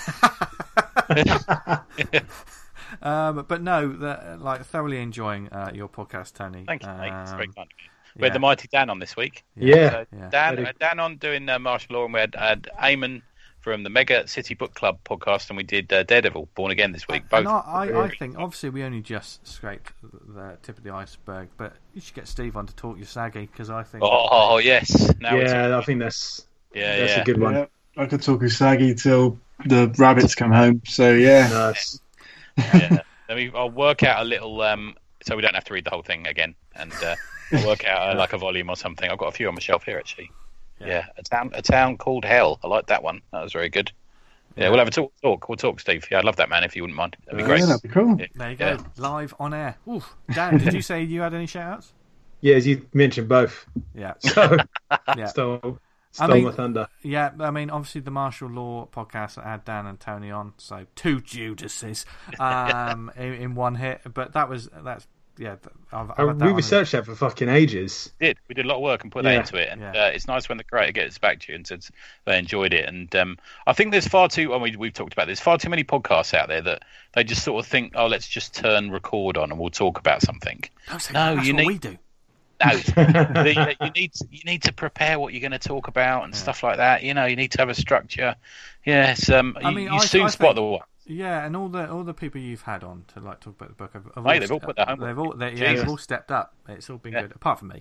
But no, like thoroughly enjoying your podcast, Tony. Thank you, mate. It's very kind of you. We had the mighty Dan on this week. Yeah. So Dan on doing martial law, and we had Eamon from the Mega City Book Club podcast, and we did Daredevil, Born Again this week. Both. And I think, obviously, we only just scraped the tip of the iceberg, but you should get Steve on to talk your saggy, because I think... Oh, yes. I think that's a good one. Yeah, I could talk Usagi till the rabbits come home, so yeah. Nice. Yeah. I'll work out a little, so we don't have to read the whole thing again, and I'll work out like a volume or something. I've got a few on my shelf here, actually. Yeah, a town called Hell. I like that one. That was very good. Yeah, we'll have a talk. We'll talk, Steve. Yeah, I'd love that, man, if you wouldn't mind. That'd be great. Yeah, that'd be cool. Yeah. There you go, live on air. Oof. Dan, did you say you had any shout-outs? Yeah, as you mentioned both. Yeah. So, yeah. Stole my thunder. Yeah, I mean, obviously the martial law podcast that had Dan and Tony on, so 2 Judases in one hit. But that's. We researched that for fucking ages. We did a lot of work and put that into it, and it's nice when the creator gets back to you and says they enjoyed it. And I think there's far too. Well, we've talked about this. Far too many podcasts out there that they just sort of think, oh, let's just turn record on and we'll talk about something. That's what we do. No, you need to prepare what you're going to talk about and stuff like that. You need to have a structure. Yes, you soon spot the one. Yeah, and all the people you've had on to like talk about the book, they've all put their homework. They've all stepped up. It's all been good, apart from me.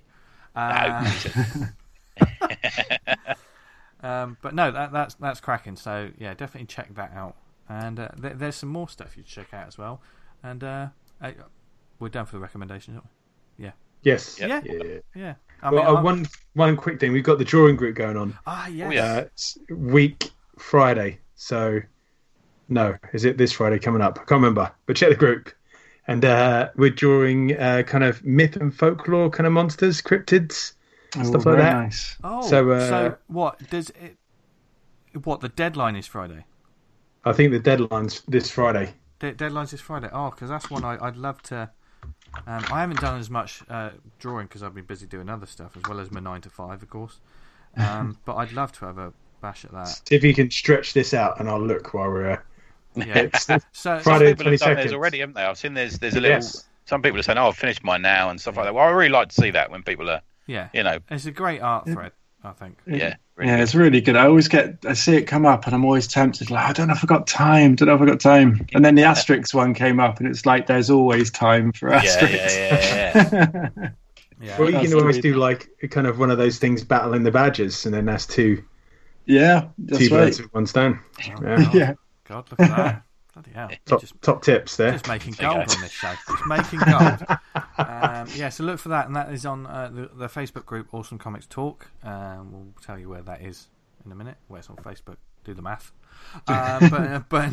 But no, that's cracking. So yeah, definitely check that out. And there's some more stuff you should check out as well. And we're done for the recommendations, aren't we? Yeah. Yes. Yeah. One quick thing. We've got the drawing group going on. Yes. It's week Friday. So. No, is it this Friday coming up? I can't remember, but check the group. And we're drawing kind of myth and folklore kind of monsters, cryptids, stuff like that. Nice. Oh, so what does it? What the deadline is Friday? I think the deadline's this Friday. Deadline's this Friday. Oh, because that's one I'd love to. I haven't done as much drawing because I've been busy doing other stuff as well as my 9 to 5, of course. But I'd love to have a bash at that. See if you can stretch this out, and I'll look while we're. Yeah. So Friday the 22nd. There's already, haven't they? I've seen there's a little some people are saying, "Oh, I've finished mine now" and stuff like that. Well, I really like to see that when people are, Yeah, you know, it's a great art thread, I think. yeah, Yeah, it's really good. I see it come up, and I'm always tempted. Like, I don't know if I got time. And then the Asterix one came up, and it's like there's always time for Asterix. yeah. Yeah, Well, you can That's always really do like kind of one of those things, battling the badgers, and then that's two Yeah, that's birds right. with one stone. Oh, Yeah. God. Yeah. God, look at that. Bloody hell. Top tips there. Just making There you gold go. on this show. Just making gold. Yeah, so look for that, and that is on the Facebook group Awesome Comics Talk. We'll tell you where that is in a minute. Where it's on Facebook. Do the math. But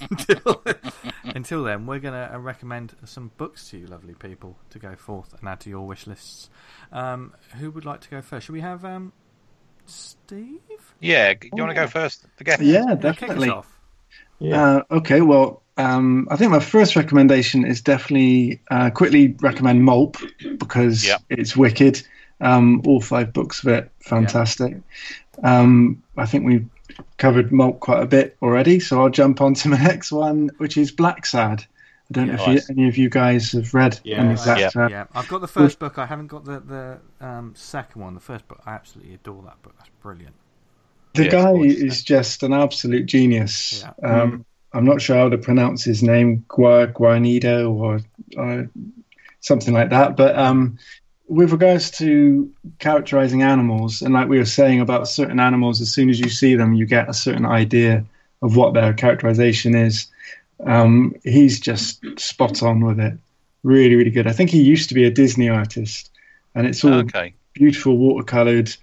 until then, we're going to recommend some books to you, lovely people, to go forth and add to your wish lists. Who would like to go first? Should we have Steve? Yeah, do you want to go first? Yeah, Kick us definitely. off. Okay, well, I think my first recommendation is definitely quickly recommend Mulp because it's wicked. All 5 books of it, fantastic. I think we've covered Mulp quite a bit already, so I'll jump on to my next one, which is Black Sad. I don't know if any of you guys have read any of that. Yeah, I've got the first book. I haven't got the second one. The first book, I absolutely adore that book. That's brilliant. The guy is just an absolute genius. Yeah. I'm not sure how to pronounce his name, Guarnido or something like that. But with regards to characterizing animals, and like we were saying about certain animals, as soon as you see them, you get a certain idea of what their characterization is. He's just spot on with it. Really, really good. I think he used to be a Disney artist, and it's all beautiful watercolored,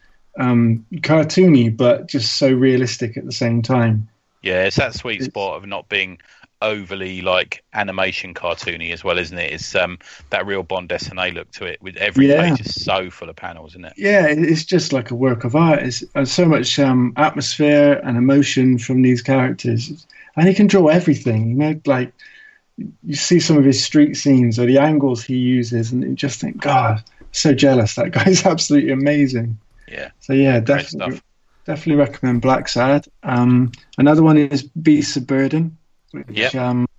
cartoony, but just so realistic at the same time. Yeah, it's that sweet spot of not being overly like animation cartoony as well, isn't it? It's that real bande dessinée look to it, with every page is so full of panels, isn't it? Yeah, it's just like a work of art. It's so much atmosphere and emotion from these characters, and he can draw everything. You know, like you see some of his street scenes or the angles he uses, and you just think, God, so jealous. That guy's absolutely amazing. Yeah. So yeah, definitely recommend Black Sad. Another one is Beasts of Burden, which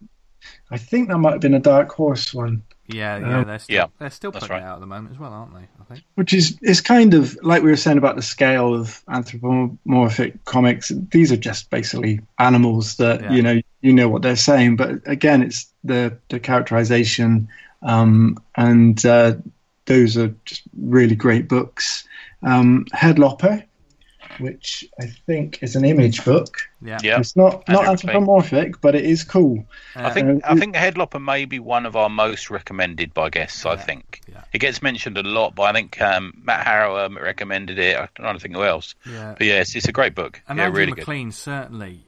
I think that might have been a Dark Horse one. Yeah, they're still putting it out at the moment as well, aren't they? I think. Which is kind of like we were saying about the scale of anthropomorphic comics. These are just basically animals that you know what they're saying, but again, it's the characterization, and those are just really great books. Headlopper, which I think is an Image book. Yeah, it's not anthropomorphic, but it is cool. I think Headlopper may be one of our most recommended by guests. I think it gets mentioned a lot, but I think Matt Harrow recommended it. I don't think who else. Yeah, but yeah, it's a great book. And Andrew McLean certainly,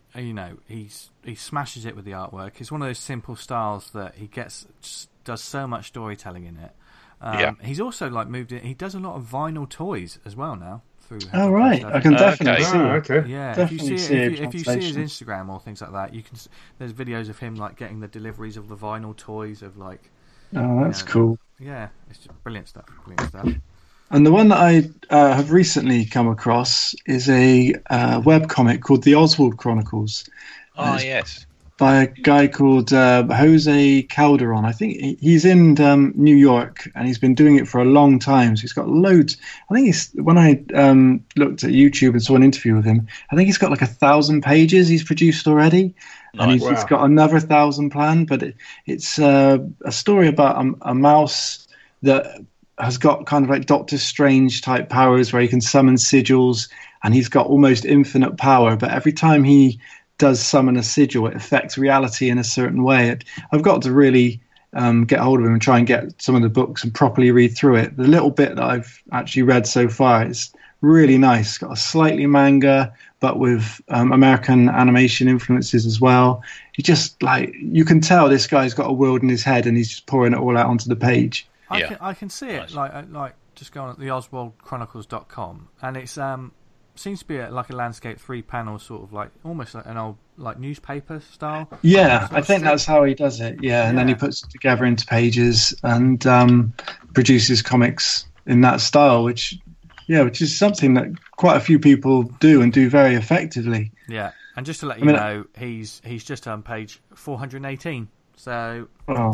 he smashes it with the artwork. It's one of those simple styles that he does so much storytelling in it. He's also moved in. He does a lot of vinyl toys as well now. Oh right, I can definitely see. Okay. Yeah, definitely if you see his Instagram or things like that, you can. There's videos of him getting the deliveries of the vinyl toys of Oh, that's cool. Yeah, it's just brilliant stuff. Brilliant stuff. And the one that I have recently come across is a webcomic called The Oswald Chronicles. Oh yes. By a guy called Jose Calderon. I think he's in New York, and he's been doing it for a long time. So he's got loads. I think when I looked at YouTube and saw an interview with him, I think he's got 1,000 pages he's produced already. Nice. And he's got another 1,000 planned. But it's a story about a mouse that has got kind of like Doctor Strange type powers where he can summon sigils, and he's got almost infinite power. But every time he does summon a sigil, it affects reality in a certain way. I've got to really get hold of him and try and get some of the books and properly read through it. The little bit that I've actually read so far is really nice. It's got a slightly manga, but with American animation influences as well. He just you can tell this guy's got a world in his head, and he's just pouring it all out onto the page. I can see it. Like just going at the OswaldChronicles.com, and it's seems to be a landscape 3-panel sort of almost like an old newspaper style. Yeah, I think that's how he does it. Yeah, and then he puts it together into pages and produces comics in that style, which is something that quite a few people do and do very effectively. Yeah, and just to let you know, he's just on page 418. So Oh,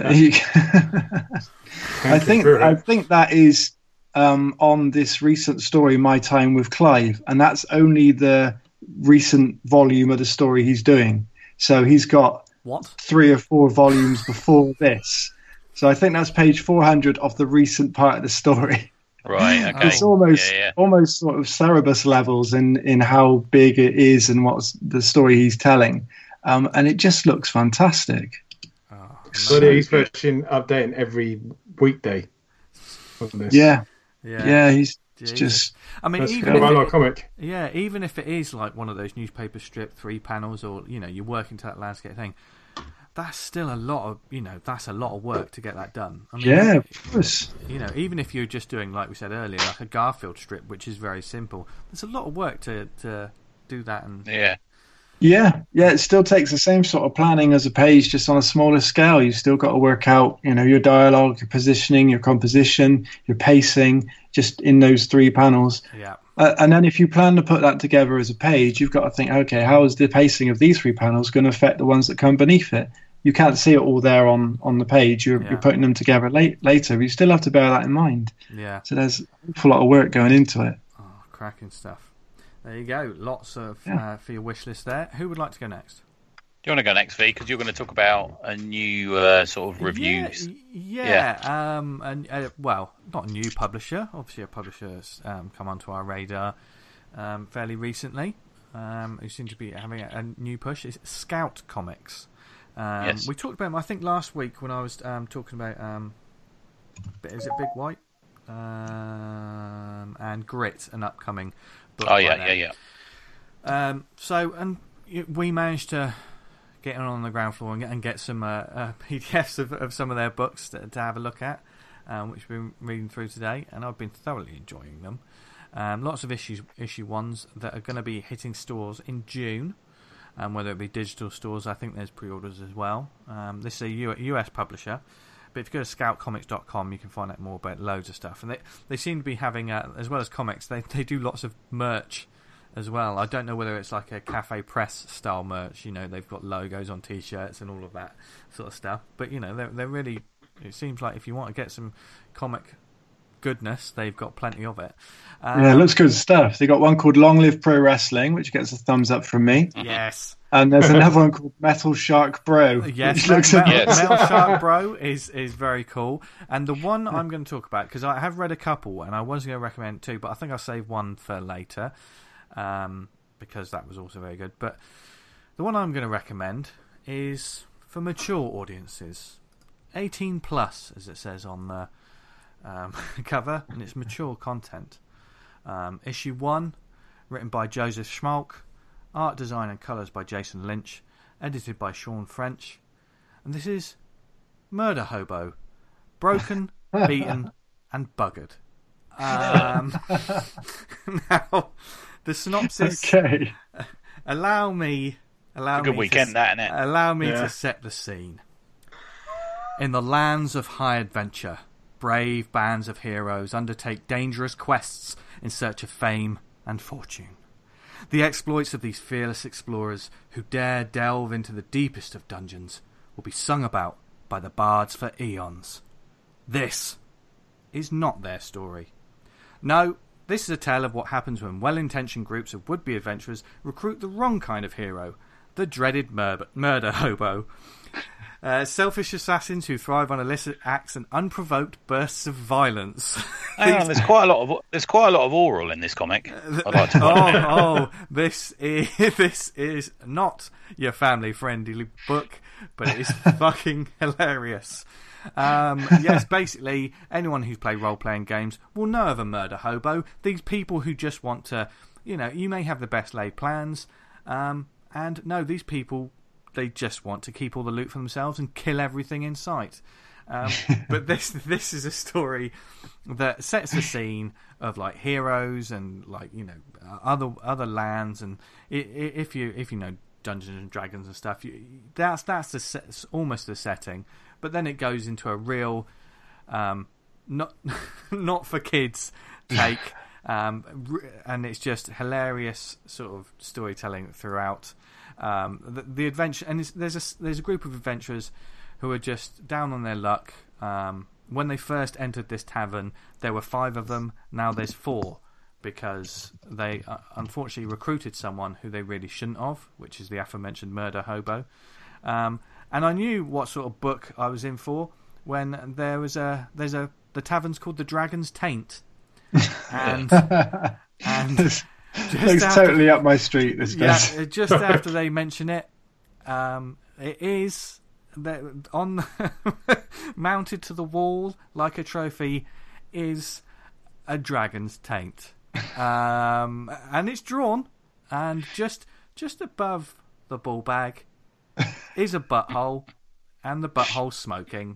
I think that is on this recent story, My Time with Clive, and that's only the recent volume of the story he's doing. So he's got 3 or 4 volumes before this. So I think that's page 400 of the recent part of the story. Right. Okay. It's almost sort of Cerebus levels in how big it is and what's the story he's telling, and it just looks fantastic. So he's pushing updating every weekday on this. Yeah. He's just. I mean, even if it is like one of those newspaper strip 3 panels, or you work into that landscape thing, that's still a lot of that's a lot of work to get that done. I mean, of course. Even if you're just doing, like we said earlier, like a Garfield strip, which is very simple, there's a lot of work to do that. And Yeah, it still takes the same sort of planning as a page, just on a smaller scale. You've still got to work out, your dialogue, your positioning, your composition, your pacing, just in those 3 panels. Yeah. And then if you plan to put that together as a page, you've got to think, okay, how is the pacing of these 3 panels going to affect the ones that come beneath it? You can't see it all there on the page. You're putting them together later. But you still have to bear that in mind. Yeah. So there's an awful lot of work going into it. Oh, cracking stuff. There you go. Lots of for your wish list there. Who would like to go next? Do you want to go next, V? Because you're going to talk about a new sort of reviews. Well, not a new publisher. Obviously, a publisher has come onto our radar fairly recently. Who seem to be having a new push. It's Scout Comics. Yes. We talked about them, I think, last week when I was talking about. Is it Big White? And Grit, an upcoming book. Oh yeah. We managed to get on the ground floor and get some PDFs of some of their books to have a look at, which we've been reading through today, and I've been thoroughly enjoying them. Lots of issue ones that are going to be hitting stores in June, whether it be digital stores. I think there's pre-orders as well. This is a US publisher. But if you go to scoutcomics.com, you can find out more about loads of stuff. And they seem to be having, as well as comics, they do lots of merch as well. I don't know whether it's like a Cafe Press style merch. They've got logos on T-shirts and all of that sort of stuff. But, they're really... It seems like if you want to get some comic goodness, they've got plenty of it. It looks good stuff. They got one called Long Live Pro Wrestling, which gets a thumbs up from me. Yes. And there's another one called Metal Shark Bro. Yes, Metal Shark Bro is very cool. And the one I'm going to talk about, because I have read a couple, and I was going to recommend 2, but I think I'll save one for later, because that was also very good. But the one I'm going to recommend is for mature audiences. 18 plus, as it says on the cover, and it's mature content. Issue 1, written by Joseph Schmalk. Art, design and colours by Jason Lynch, edited by Sean French. And this is Murder Hobo, broken, beaten and buggered. Now, the synopsis... Okay. Allow me to set the scene. In the lands of high adventure, brave bands of heroes undertake dangerous quests in search of fame and fortune. The exploits of these fearless explorers who dare delve into the deepest of dungeons will be sung about by the bards for eons. This is not their story. No, this is a tale of what happens when well-intentioned groups of would-be adventurers recruit the wrong kind of hero, the dreaded murder hobo. Selfish assassins who thrive on illicit acts and unprovoked bursts of violence. There's quite a lot of oral in this comic. I'd like to this is not your family-friendly book, but it is fucking hilarious. Yes, basically, anyone who's played role-playing games will know of a murder hobo. These people who just want to, you may have the best laid plans, and no, these people, they just want to keep all the loot for themselves and kill everything in sight. But this is a story that sets the scene of like heroes and other lands, and if you know Dungeons and Dragons and stuff, that's almost the setting. But then it goes into a real not for kids take, and it's just hilarious sort of storytelling throughout. The adventure, and there's a group of adventurers who are just down on their luck. When they first entered this tavern, there were 5 of them. Now there's 4 because they unfortunately recruited someone who they really shouldn't have, which is the aforementioned murder hobo. And I knew what sort of book I was in for when the tavern's called the Dragon's Taint, and it's totally up my street. This does. Yeah, just after they mention it, it is on mounted to the wall like a trophy is a dragon's taint, and it's drawn, and just above the ball bag is a butthole, and the butthole's smoking.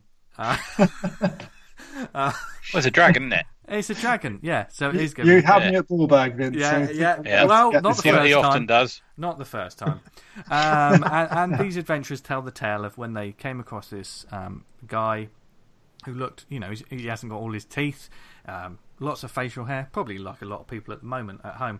Well, it's a dragon, isn't it? It's a dragon, yeah. So it is going to You be... have me at ball bag, Vince. Yeah. Well, not the first time. He often does. Not the first time. And these adventurers tell the tale of when they came across this guy who looked, he hasn't got all his teeth, lots of facial hair, probably like a lot of people at the moment at home.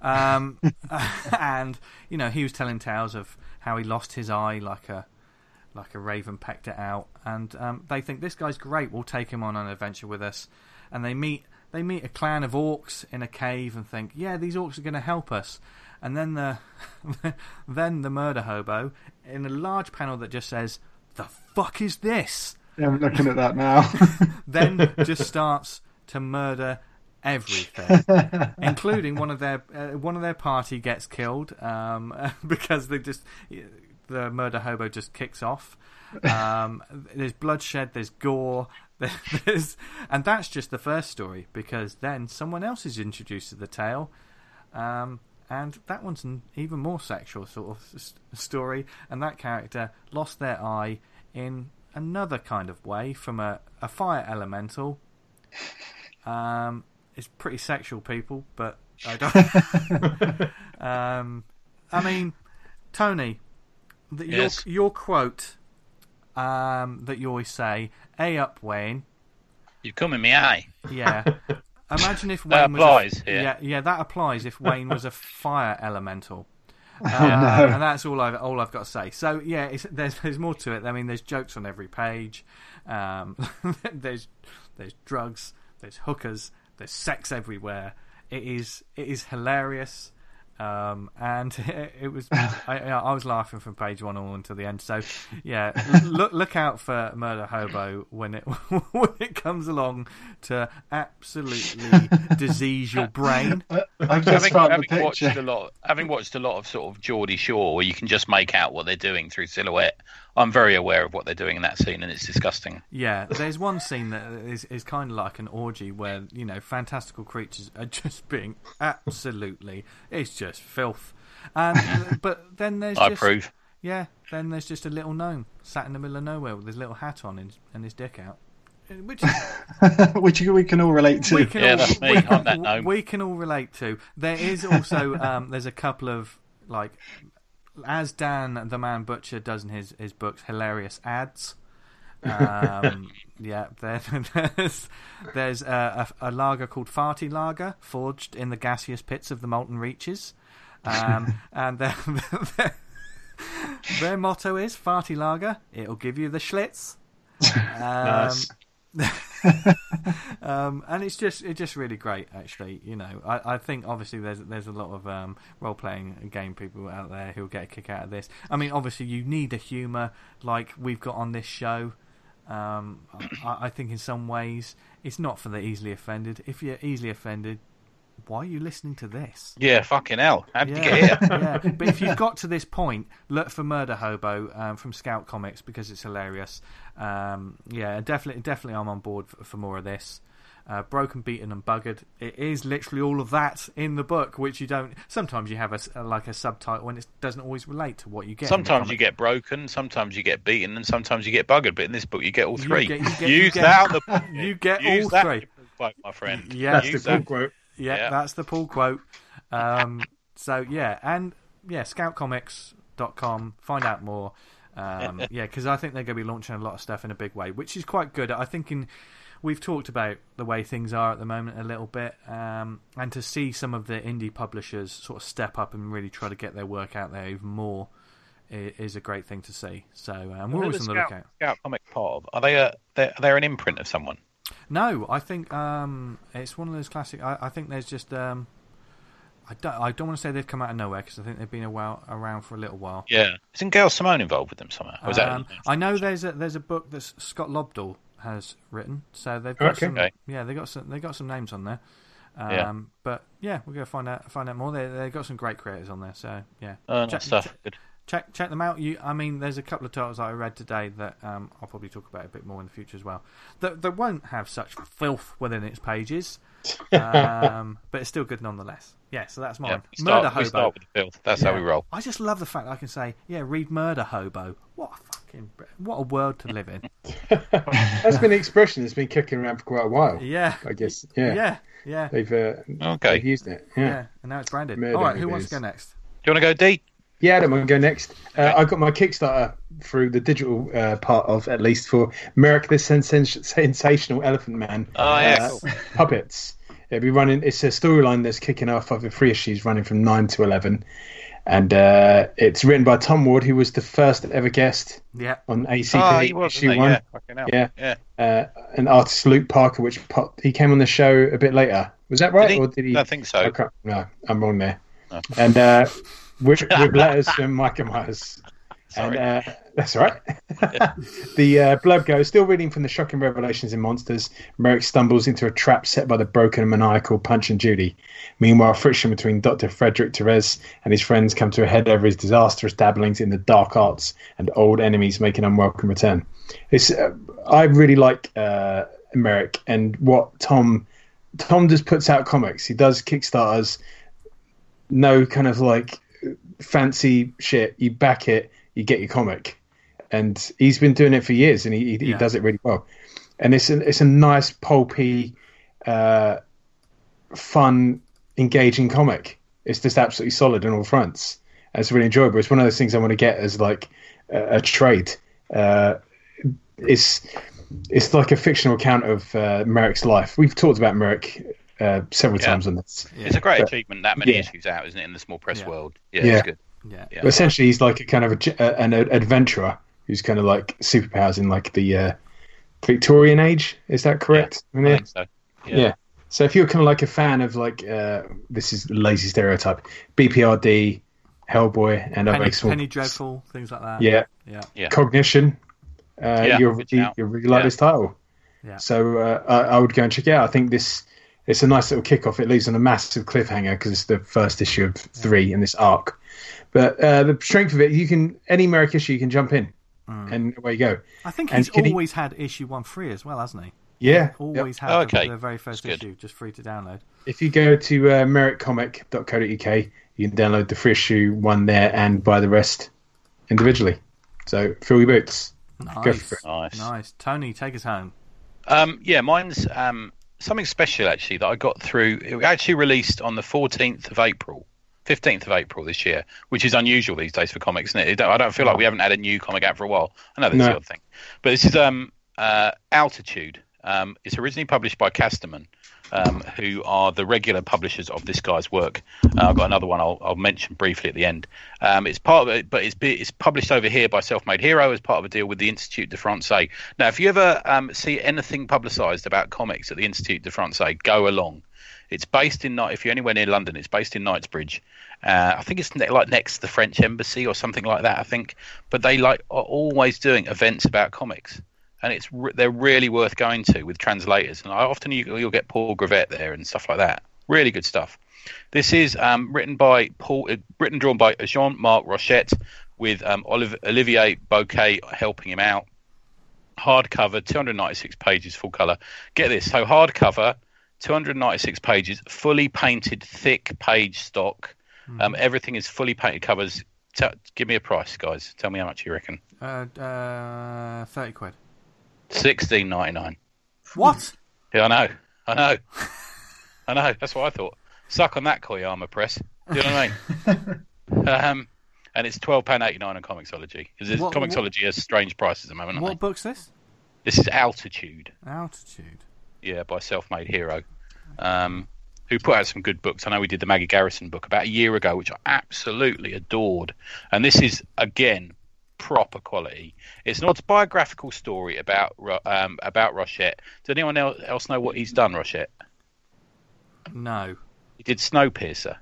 And, he was telling tales of how he lost his eye like a raven pecked it out. And they think, this guy's great, we'll take him on an adventure with us. And they meet a clan of orcs in a cave and think, yeah, these orcs are going to help us. And then the murder hobo in a large panel that just says, "The fuck is this?" Yeah, I'm looking at that now. Then just starts to murder everything, including one of their party gets killed because the murder hobo just kicks off. There's bloodshed, there's gore. And that's just the first story, because then someone else is introduced to the tale, and that one's an even more sexual sort of story, and that character lost their eye in another kind of way from a fire elemental. It's pretty sexual, people, but I don't... I mean, Tony, yes. your quote that you always say, "A up, Wayne." You've come in my eye. Yeah. Imagine if Wayne that applies here. Yeah, that applies if Wayne was a fire elemental. No. And that's all I've got to say. So yeah, there's more to it. I mean, there's jokes on every page. There's drugs. There's hookers. There's sex everywhere. It is hilarious. And it was I was laughing from page 1 all until the end. So yeah, look out for Murder Hobo when it comes along to absolutely disease your brain. I've just found the picture. Having watched a lot of sort of Geordie Shore, where you can just make out what they're doing through silhouette, I'm very aware of what they're doing in that scene, and it's disgusting. Yeah, there's one scene that is kind of like an orgy where, fantastical creatures are just being absolutely... It's just filth. But then there's I approve. Yeah, then there's just a little gnome sat in the middle of nowhere with his little hat on and his dick out. Which we can all relate to. That's me. I'm that gnome. We can all relate to. There is also... there's a couple of, like... As Dan the Man Butcher does in his books, hilarious ads. Yeah, there's a lager called Farty Lager, forged in the gaseous pits of the molten reaches, and their motto is Farty Lager. It'll give you the schlitz. Nice. And it's just really great, actually. I think obviously there's a lot of role playing game people out there who'll get a kick out of this. I mean, obviously you need a humour like we've got on this show. I think in some ways it's not for the easily offended. If you're easily offended, why are you listening to this? Yeah, fucking hell. How did you get here? Yeah. But if you've got to this point, look for Murder Hobo from Scout Comics, because it's hilarious. Yeah, definitely I'm on board for more of this. Broken, Beaten and Buggered. It is literally all of that in the book, which you don't... Sometimes you have a subtitle and it doesn't always relate to what you get. Sometimes you get broken, sometimes you get beaten, and sometimes you get buggered. But in this book, you get all three. You get all three. My friend. Yeah, that's the full quote. Yeah, that's the Paul quote. So yeah, and yeah, scoutcomics.com. Find out more. Yeah, because I think they're going to be launching a lot of stuff in a big way, which is quite good. I think we've talked about the way things are at the moment a little bit, and to see some of the indie publishers sort of step up and really try to get their work out there even more is a great thing to see. So we're Who always is on the lookout. Scout Comic part of? Are they they're an imprint of someone? No, I think it's one of those classic. I think there's just I don't want to say they've come out of nowhere because I think they've been around for a little while. Yeah, isn't Gail Simone involved with them somehow? Or is that I know there's a book that Scott Lobdell has written, so they've got some. Okay. Yeah, they got some names on there. Yeah. But yeah, we're gonna find out more. They've got some great creators on there, so yeah. nice stuff. Good. Check them out. I mean, there's a couple of titles I read today that I'll probably talk about a bit more in the future as well. That won't have such filth within its pages, but it's still good nonetheless. Yeah, so that's mine. Yeah, Murder we start Hobo. with the filth. That's how we roll. I just love the fact that I can say, read Murder Hobo. What a world to live in. That's been an expression that's been kicking around for quite a while. Yeah, I guess. yeah. They've used it. Yeah, and now it's branded. Murder All right, who Hobos. wants to go next? Do you want to go, D? Yeah, I don't want to go next. I got my Kickstarter through the digital part of, at least, for Merrick the Sensational Elephant Man. Oh, yeah, cool. Puppets. It'll be running. It's a storyline that's kicking off of the 3 issues running from 9 to 11. And it's written by Tom Ward, who was the first ever guest on ACP issue 1. And artist Luke Parker, he came on the show a bit later. Was that right? Or did he? I think so. No, I'm wrong there. Oh. And with letters from Micah Myers. Sorry. And that's all right. The blurb goes, still reading from the shocking revelations in Monsters, Merrick stumbles into a trap set by the broken and maniacal Punch and Judy. Meanwhile, friction between Dr. Frederick Therese and his friends come to a head over his disastrous dabblings in the dark arts and old enemies make an unwelcome return. I really like Merrick and what Tom just puts out comics. He does Kickstarters, no kind of like fancy shit. You back it, you get your comic. And he's been doing it for years, and he does it really well. And it's a nice, pulpy, fun, engaging comic. It's just absolutely solid on all fronts. And it's really enjoyable. It's one of those things I want to get as like a trade. It's like a fictional account of Merrick's life. We've talked about Merrick several times on this. Yeah. It's a great achievement, that many issues out, isn't it, in the small press world? It's good. Yeah. But essentially, he's like a kind of an adventurer who's kind of like superpowers in like the Victorian age. Is that correct? I think so. Yeah. So if you're kind of like a fan of like this is a lazy stereotype, BPRD, Hellboy, and Penny Dreadful, things like that. Yeah. Cognition. You really like this title. Yeah. So I would go and check it out. I think it's a nice little kickoff. It leaves on a massive cliffhanger because it's the first issue of 3 in this arc. But the strength of it, any Merrick issue, you can jump in, and away you go. I think he's always had issue 1 free as well, hasn't he? Yeah, always had the very first issue, just free to download. If you go to merrickcomic.co.uk, you can download the free issue 1 there and buy the rest individually. So fill your boots. Go for it. Nice. Tony, take us home. Mine's something special actually that I got through. It actually released on the 15th of April this year, which is unusual these days for comics, isn't it? I don't feel like we haven't had a new comic out for a while. I know that's the odd thing, but this is Altitude. It's originally published by Casterman, who are the regular publishers of this guy's work. I've got another one I'll mention briefly at the end. It's part of it, but it's published over here by Self-Made Hero as part of a deal with the Institut de Francais. Now, if you ever see anything publicised about comics at the Institut de Francais, go along. It's based in, if you're anywhere near London, it's based in Knightsbridge. I think it's like next to the French Embassy or something like that, I think. But they are always doing events about comics. And they're really worth going to with translators. And often you'll get Paul Gravette there and stuff like that. Really good stuff. This is written and drawn by Jean-Marc Rochette with Olivier Bouquet helping him out. Hardcover, 296 pages, full colour. Get this. So hardcover, 296 pages, fully painted, thick page stock. Everything is fully painted covers. Give me a price, guys. Tell me how much you reckon. 30 quid. $16.99. What? Yeah, I know. That's what I thought. Suck on that, Koyama Press. Do you know what I mean? And it's £12.89 on Comixology. Because Comixology has strange prices at the moment. What book's this? This is Altitude. Altitude. Yeah, by Self-Made Hero. who put out some good books. I know we did the Maggie Garrison book about a year ago, which I absolutely adored. And this is, again, proper quality. It's an autobiographical story about Rochette. Does anyone else know what he's done, Rochette? No. He did Snowpiercer.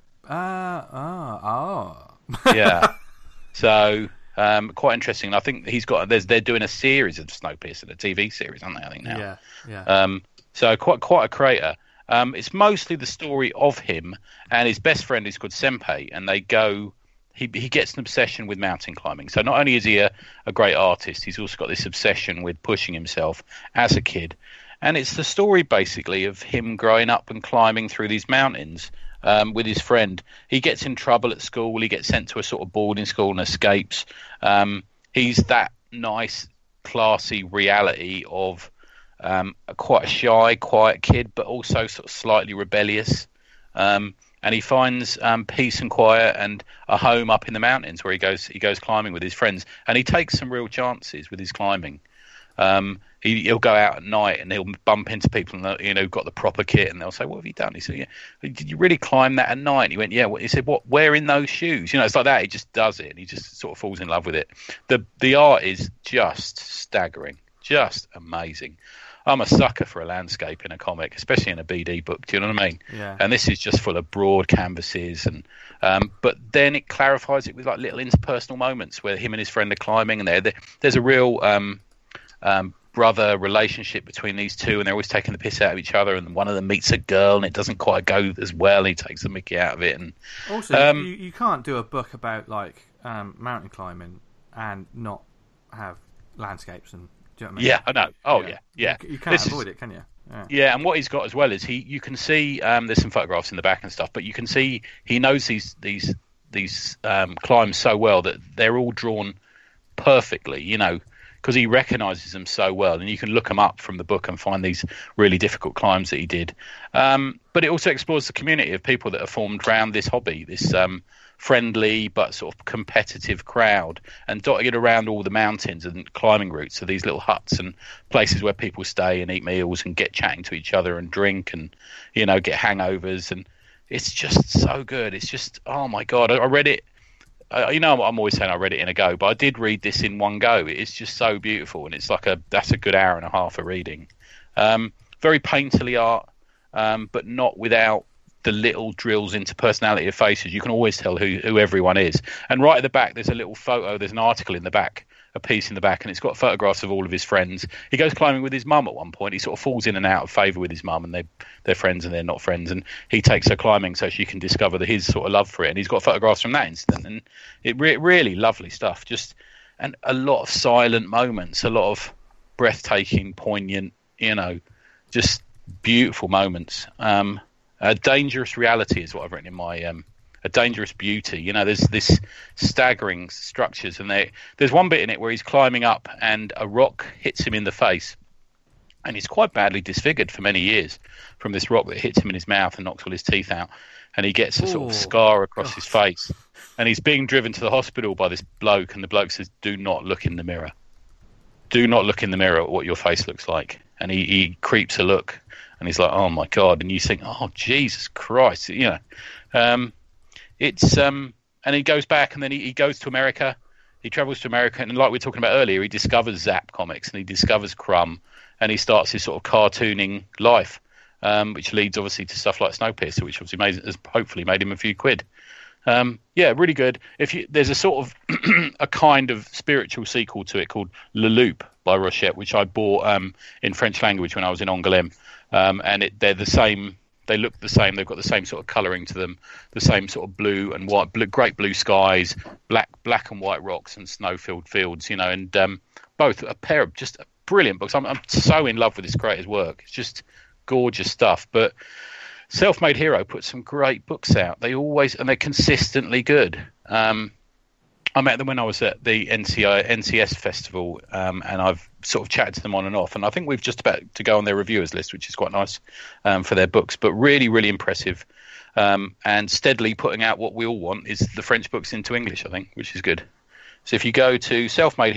Yeah. So quite interesting. I think he's got. They're doing a series of Snowpiercer, a TV series, aren't they? I think now. Yeah. So quite a creator. It's mostly the story of him and his best friend is called Senpei, and they go. He gets an obsession with mountain climbing. So not only is he a great artist, he's also got this obsession with pushing himself as a kid. And it's the story, basically, of him growing up and climbing through these mountains with his friend. He gets in trouble at school. He gets sent to a sort of boarding school and escapes. He's that nice, classy reality of quite a shy, quiet kid, but also sort of slightly rebellious. And he finds peace and quiet and a home up in the mountains where he goes climbing with his friends. And he takes some real chances with his climbing. He'll go out at night and he'll bump into people and got the proper kit, and they'll say, "What have you done?" He said, "Yeah, did you really climb that at night?" And he went, "Yeah." He said, "What? Wearing those shoes?" It's like that. He just does it, and he just sort of falls in love with it. The art is just staggering, just amazing. I'm a sucker for a landscape in a comic, especially in a BD book. Do you know what I mean? Yeah. And this is just full of broad canvases, and but then it clarifies it with like little interpersonal moments where him and his friend are climbing, and there's a real brother relationship between these two, and they're always taking the piss out of each other, and one of them meets a girl and it doesn't quite go as well, and he takes the mickey out of it. And also you can't do a book about like mountain climbing and not have landscapes, and do you know what I mean? Yeah, I know. Yeah. You can't avoid it, can you? Yeah, and what he's got as well is you can see there's some photographs in the back and stuff, but you can see he knows these climbs so well that they're all drawn perfectly, because he recognises them so well, and you can look them up from the book and find these really difficult climbs that he did. But it also explores the community of people that are formed around this hobby, this friendly but sort of competitive crowd, and dotted around all the mountains and climbing routes are these little huts and places where people stay and eat meals and get chatting to each other and drink and get hangovers, and it's just so good. It's just, oh my god, I read it. I'm always saying I read it in a go, but I did read this in one go. It's just so beautiful, and it's like that's a good hour and a half of reading. Very painterly art, but not without the little drills into personality of faces. You can always tell who everyone is. And right at the back, there's a little photo. There's an article in the back, a piece in the back, and it's got photographs of all of his friends. He goes climbing with his mum at one point. He sort of falls in and out of favour with his mum, and they're friends and they're not friends. And he takes her climbing so she can discover his sort of love for it. And he's got photographs from that incident. And it really lovely stuff. And a lot of silent moments, a lot of breathtaking, poignant, just beautiful moments. A dangerous reality is what I've written in my a dangerous beauty. There's this staggering structures, and there's one bit in it where he's climbing up and a rock hits him in the face, and he's quite badly disfigured for many years from this rock that hits him in his mouth and knocks all his teeth out, and he gets a sort of scar across his face, and he's being driven to the hospital by this bloke, and the bloke says, "Do not look in the mirror. Do not look in the mirror at what your face looks like." And he creeps a look, and he's like, "Oh my god!" And you think, "Oh Jesus Christ!" It's and he goes back, and then he goes to America. He travels to America, and like we were talking about earlier, he discovers Zap Comics, and he discovers Crumb, and he starts his sort of cartooning life, which leads obviously to stuff like Snowpiercer, which obviously has hopefully made him a few quid. Really good. There's a sort of a kind of spiritual sequel to it called Le Loop by Rochette, which I bought in French language when I was in Angoulême, and they're the same. They look the same. They've got the same sort of colouring to them, the same sort of blue and white, great blue skies, black and white rocks, and snow-filled fields. And both a pair of just brilliant books. I'm so in love with this creator's work. It's just gorgeous stuff. But Self-Made Hero puts some great books out. They're consistently good. I met them when I was at the NCS festival, and I've sort of chatted to them on and off. And I think we've just about to go on their reviewers list, which is quite nice for their books. But really, really impressive, and steadily putting out what we all want is the French books into English, I think, which is good. So if you go to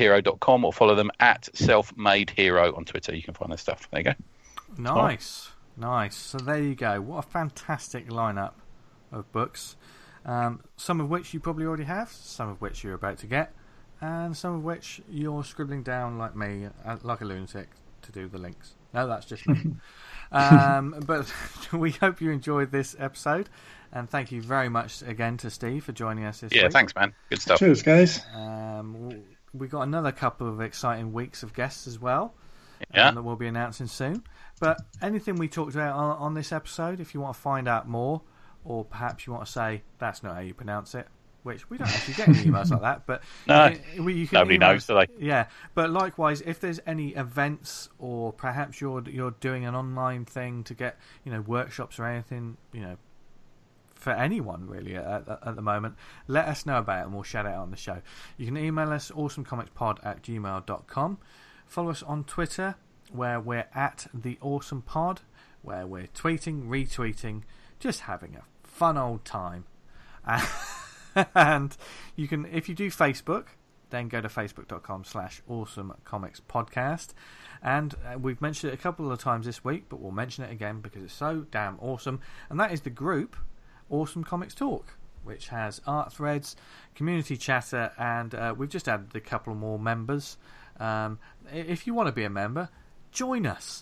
selfmadehero.com or follow them at selfmadehero on Twitter, you can find their stuff. There you go. Nice. Nice. So there you go. What a fantastic lineup of books. Some of which you probably already have, some of which you're about to get, and some of which you're scribbling down like me, like a lunatic, to do the links. No, that's just me. But we hope you enjoyed this episode, and thank you very much again to Steve for joining us this week. Yeah, thanks, man. Good stuff. Cheers, guys. We got another couple of exciting weeks of guests as well. Yeah. That we'll be announcing soon. But anything we talked about on this episode, if you want to find out more, or perhaps you want to say that's not how you pronounce it, which we don't actually get any emails like that, but No, you can nobody email knows, us. do they? Yeah, but likewise, if there's any events, or perhaps you're doing an online thing to get workshops or anything, for anyone really at the moment, let us know about it and we'll shout it out on the show. You can email us awesomecomicspod@gmail.com. Follow us on Twitter, where we're at the Awesome Pod, where we're tweeting, retweeting, just having a fun old time. And you can, if you do Facebook, then go to facebook.com/awesomecomicspodcast. And we've mentioned it a couple of times this week, but we'll mention it again because it's so damn awesome. And that is the group Awesome Comics Talk, which has art threads, community chatter, and we've just added a couple more members. If you want to be a member, join us.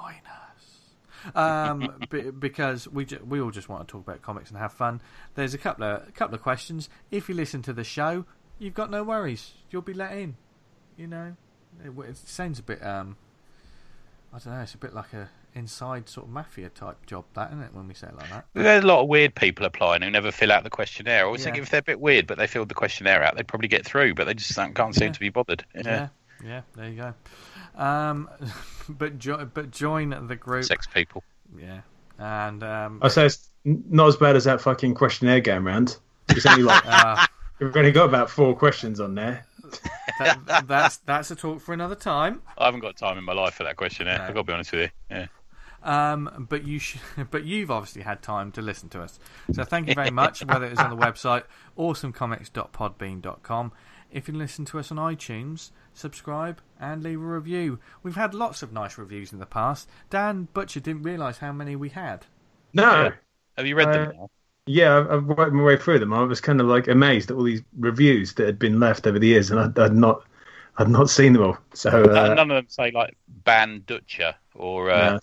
Because we all just want to talk about comics and have fun. There's a couple of questions. If you listen to the show, you've got no worries. You'll be let in. It sounds a bit I don't know. It's a bit like a inside sort of mafia type job, that, isn't it? When we say it like that. There's a lot of weird people applying who never fill out the questionnaire. I always think if they're a bit weird, but they filled the questionnaire out, they'd probably get through. But they just can't seem to be bothered. Yeah, there you go. But join the group. Sex people. Yeah, and I say it's not as bad as that fucking questionnaire going round. It's only like we've only got about 4 questions on there. That's a talk for another time. I haven't got time in my life for that questionnaire. No. I've got to be honest with you. Yeah. But you've obviously had time to listen to us. So thank you very much. Whether it's on the website awesomecomics.podbean.com. If you listen to us on iTunes, subscribe and leave a review. We've had lots of nice reviews in the past. Dan Butcher didn't realise how many we had. No. Have you read them now? Yeah, I've worked my way through them. I was kind of like amazed at all these reviews that had been left over the years, and I'd not seen them all. So none of them say like Ban Dutcher or No.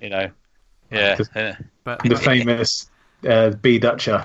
But the famous B Dutcher.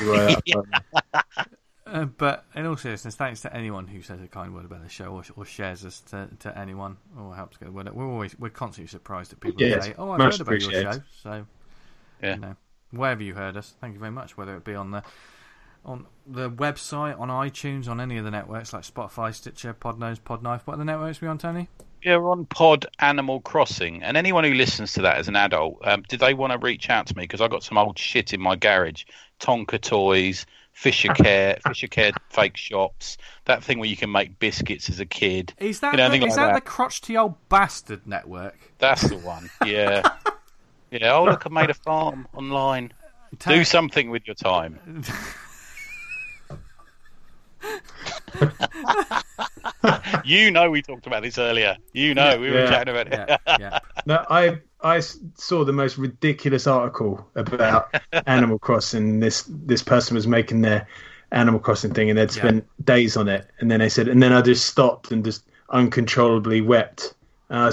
But in all seriousness, thanks to anyone who says a kind word about the show or shares us to anyone or helps get the word out. We're constantly surprised at people who say, "Oh, I've heard about your show." So, wherever you heard us, thank you very much. Whether it be on the website, on iTunes, on any of the networks like Spotify, Stitcher, Podnose, Podknife. What are the networks we on, Tony? Yeah, we're on Pod Animal Crossing, and anyone who listens to that as an adult, did they want to reach out to me? Because I got some old shit in my garage, Tonka toys, Fisher Care fake shops, that thing where you can make biscuits as a kid. Is that the crotchety old bastard network? That's the one. Yeah. Yeah. Oh look, I made a farm online. Do something with your time. We talked about this earlier. We were chatting about it. Yeah. No, I saw the most ridiculous article about Animal Crossing. This person was making their Animal Crossing thing, and they'd spent days on it, and then they said, and then I just stopped and just uncontrollably wept. Now,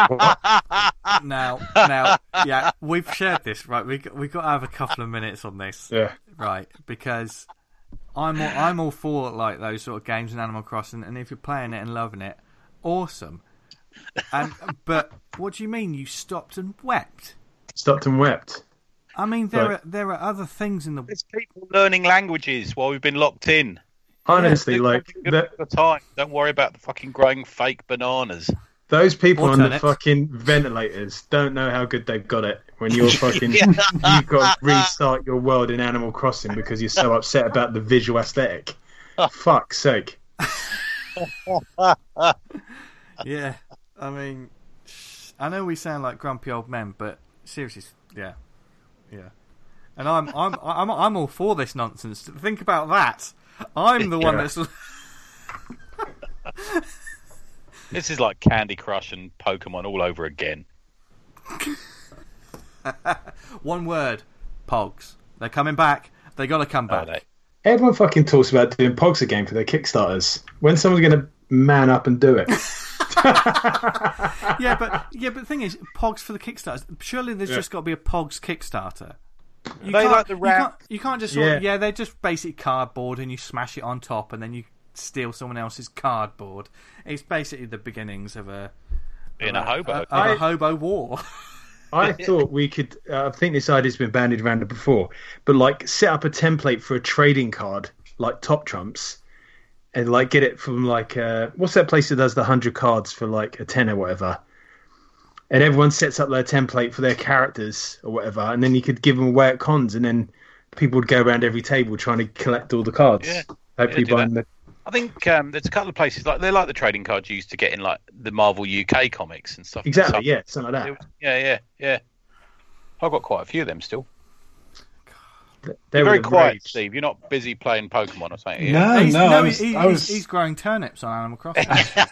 we've shared this, right? We got to have a couple of minutes on this, right? Because I'm all for like those sort of games in Animal Crossing, and if you're playing it and loving it, awesome. But what do you mean you stopped and wept? Stopped and wept. I mean, there are other things in the. There's people learning languages while we've been locked in. Honestly, time. Don't worry about the fucking growing fake bananas. Those people on the fucking ventilators don't know how good they've got it when you're fucking you've got to restart your world in Animal Crossing because you're so upset about the visual aesthetic. Fuck's sake. Yeah, I mean, I know we sound like grumpy old men, but seriously, yeah. And I'm all for this nonsense. Think about that. I'm the one that's. This is like Candy Crush and Pokemon all over again. One word. Pogs. They're coming back. They got to come back. Everyone fucking talks about doing Pogs again for their Kickstarters. When's someone going to man up and do it? Yeah, but the thing is, Pogs for the Kickstarters. Surely there's just got to be a Pogs Kickstarter. You can't just sort of, they're just basic cardboard and you smash it on top and then you steal someone else's cardboard. It's basically the beginnings of a hobo war. I thought we could. I think this idea's been bandied around before, but like set up a template for a trading card like Top Trumps, and like get it from like what's that place that does the 100 cards for like a 10 or whatever, and everyone sets up their template for their characters or whatever, and then you could give them away at cons, and then people would go around every table trying to collect all the cards. Yeah, hopefully buying the. I think there's a couple of places they're like the trading cards you used to get in like the Marvel UK comics and stuff. Exactly, yeah, something like that. Yeah. I've got quite a few of them still. They're very quiet, Steve. You're not busy playing Pokemon or something. He's growing turnips on Animal Crossing.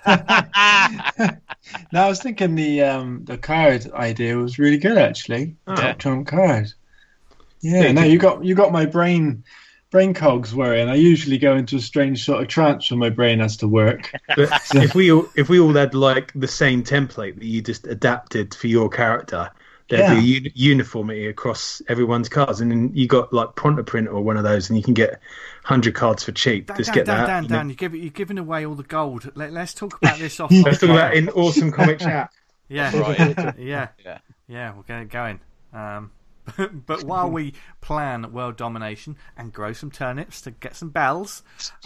No, I was thinking the card idea was really good actually. Top Trump card. Yeah, no, you got my brain cogs worrying. I usually go into a strange sort of trance when my brain has to work. But if we all had like the same template that you just adapted for your character, there'd be uniformity across everyone's cards, and then you got like Prontoprint or one of those, and you can get 100 cards for cheap. Dan, you're giving away all the gold. Let's talk about this off. Let's talk about in Awesome Comic Chat. Yeah, right. yeah. We'll get it going. But while we plan world domination and grow some turnips to get some bells,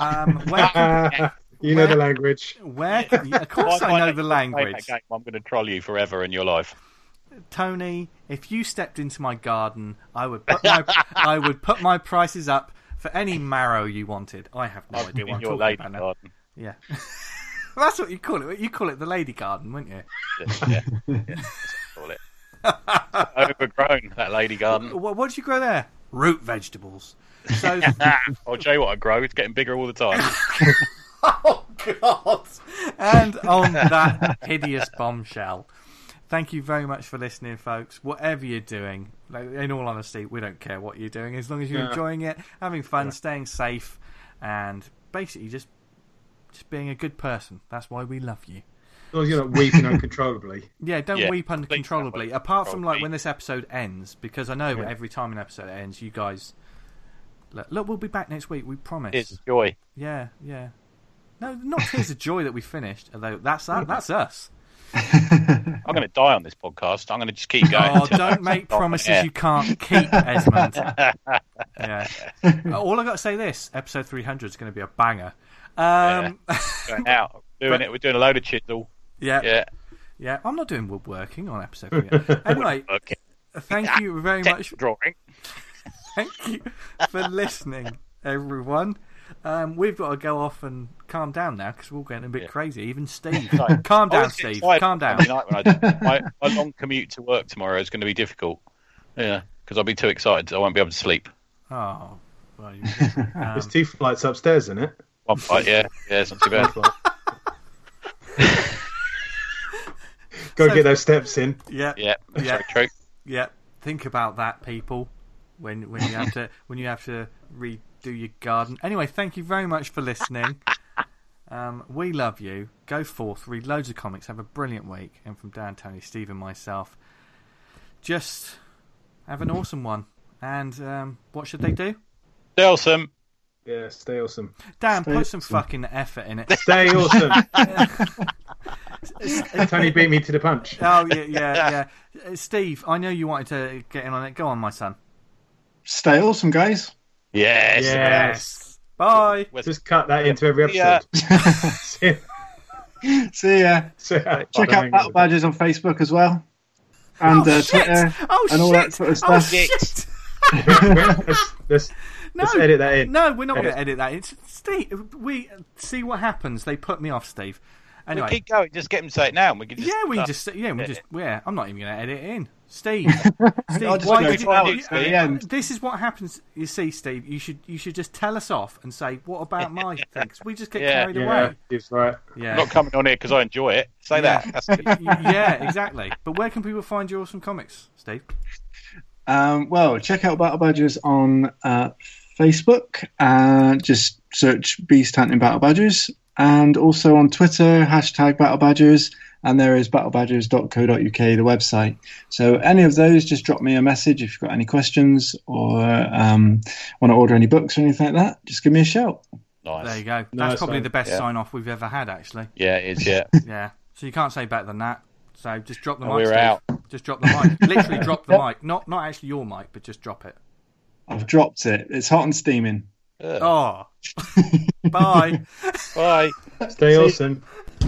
you know the language. Of course, I know the language. I'm going to troll you forever in your life. Tony, if you stepped into my garden, I would put my prices up for any marrow you wanted. I have no idea what I'm talking about now. Garden. Yeah. That's what you call it. You call it the lady garden, wouldn't you? Yeah. That's what I call it. Overgrown, that lady garden. What did you grow there? Root vegetables. So I'll show you what I grow. It's getting bigger all the time. Oh, God. And on that hideous bombshell, thank you very much for listening, folks. Whatever you're doing, in all honesty, we don't care what you're doing. As long as you're enjoying it, having fun, staying safe, and basically just being a good person. That's why we love you. As long as you're not weeping uncontrollably. Yeah, don't weep uncontrollably. Apart from like when this episode ends, because I know every time an episode ends, you guys... Look, we'll be back next week, we promise. It's joy. Yeah. No, not tears of joy that we finished, although that's us. I'm going to die on this podcast. I'm going to just keep going. Oh, don't make promises you can't keep, Esmond. Yeah. All I got to say this, episode 300 is going to be a banger. Going out. We're doing a load of chisel. Yeah. I'm not doing woodworking on episode 300. Anyway, thank you very much. Drawing. Thank you for listening, everyone. We've got to go off and calm down now because we're all getting a bit crazy. Even Steve. Calm down, Steve. Calm down. My long commute to work tomorrow is going to be difficult. Yeah, because I'll be too excited. I won't be able to sleep. Oh. Well, there's 2 flights upstairs, isn't it? 1 flight, yeah. Yeah, it's not too bad. Go get those steps in. Yeah. Very true. Yeah. Think about that, people. When you have to redo your garden. Anyway, thank you very much for listening. We love you. Go forth, read loads of comics, have a brilliant week. And from Dan, Tony, Steve, and myself, just have an awesome one. And what should they do? Stay awesome. Yeah, stay awesome. Dan, put some fucking effort in it. Stay awesome. Tony beat me to the punch. Oh, yeah. Steve, I know you wanted to get in on it. Go on, my son. Stay awesome, guys. Yes. Bye. Just cut that into every episode. See ya. Check out Battle Badges on Facebook as well. And Twitter. And all that sort of stuff. Shit. Let's edit that in. No, we're not going to edit that in. Steve, we see what happens. They put me off, Steve. Anyway, we'll keep going. Just get him to say it now. And we can just I'm not even going to edit it in. Steve, this is what happens. You see, Steve, you should just tell us off and say, what about my things? We just get carried away. That's right. Yeah. I'm not coming on here because I enjoy it. Say that. That's yeah, exactly. But where can people find your awesome comics, Steve? Well, check out Battle Badgers on Facebook and just search Beast Hunting Battle Badgers, and also on Twitter, #Battle Badgers, and there is battlebadgers.co.uk, the website. So any of those, just drop me a message if you've got any questions or want to order any books or anything like that. Just give me a shout. Nice. There you go. That's Nice probably one. the best Yeah. sign-off we've ever had, actually. Yeah, it is. Yeah. Yeah. So you can't say better than that. So just drop the mic, We're Steve. out. Just drop the mic. Literally drop the mic. Not actually your mic, but just drop it. I've dropped it. It's hot and steaming. Ugh. Oh. Bye. Bye. Stay awesome.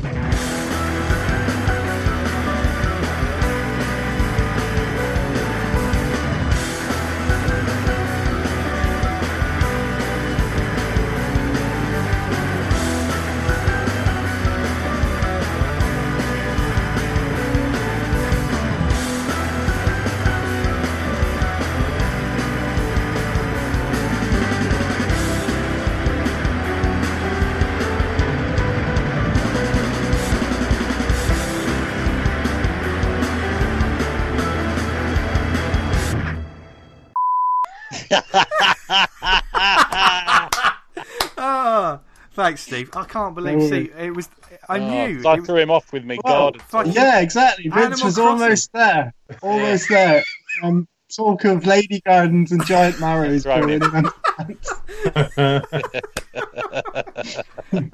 Oh, thanks, Steve. I can't believe. See, it was. I knew. I it threw him off with me. Well, God. fucking- Yeah, exactly. Vince Animal was Crossing. almost there. Almost there. Talk of lady gardens and giant marrows. Thrown pouring him. in.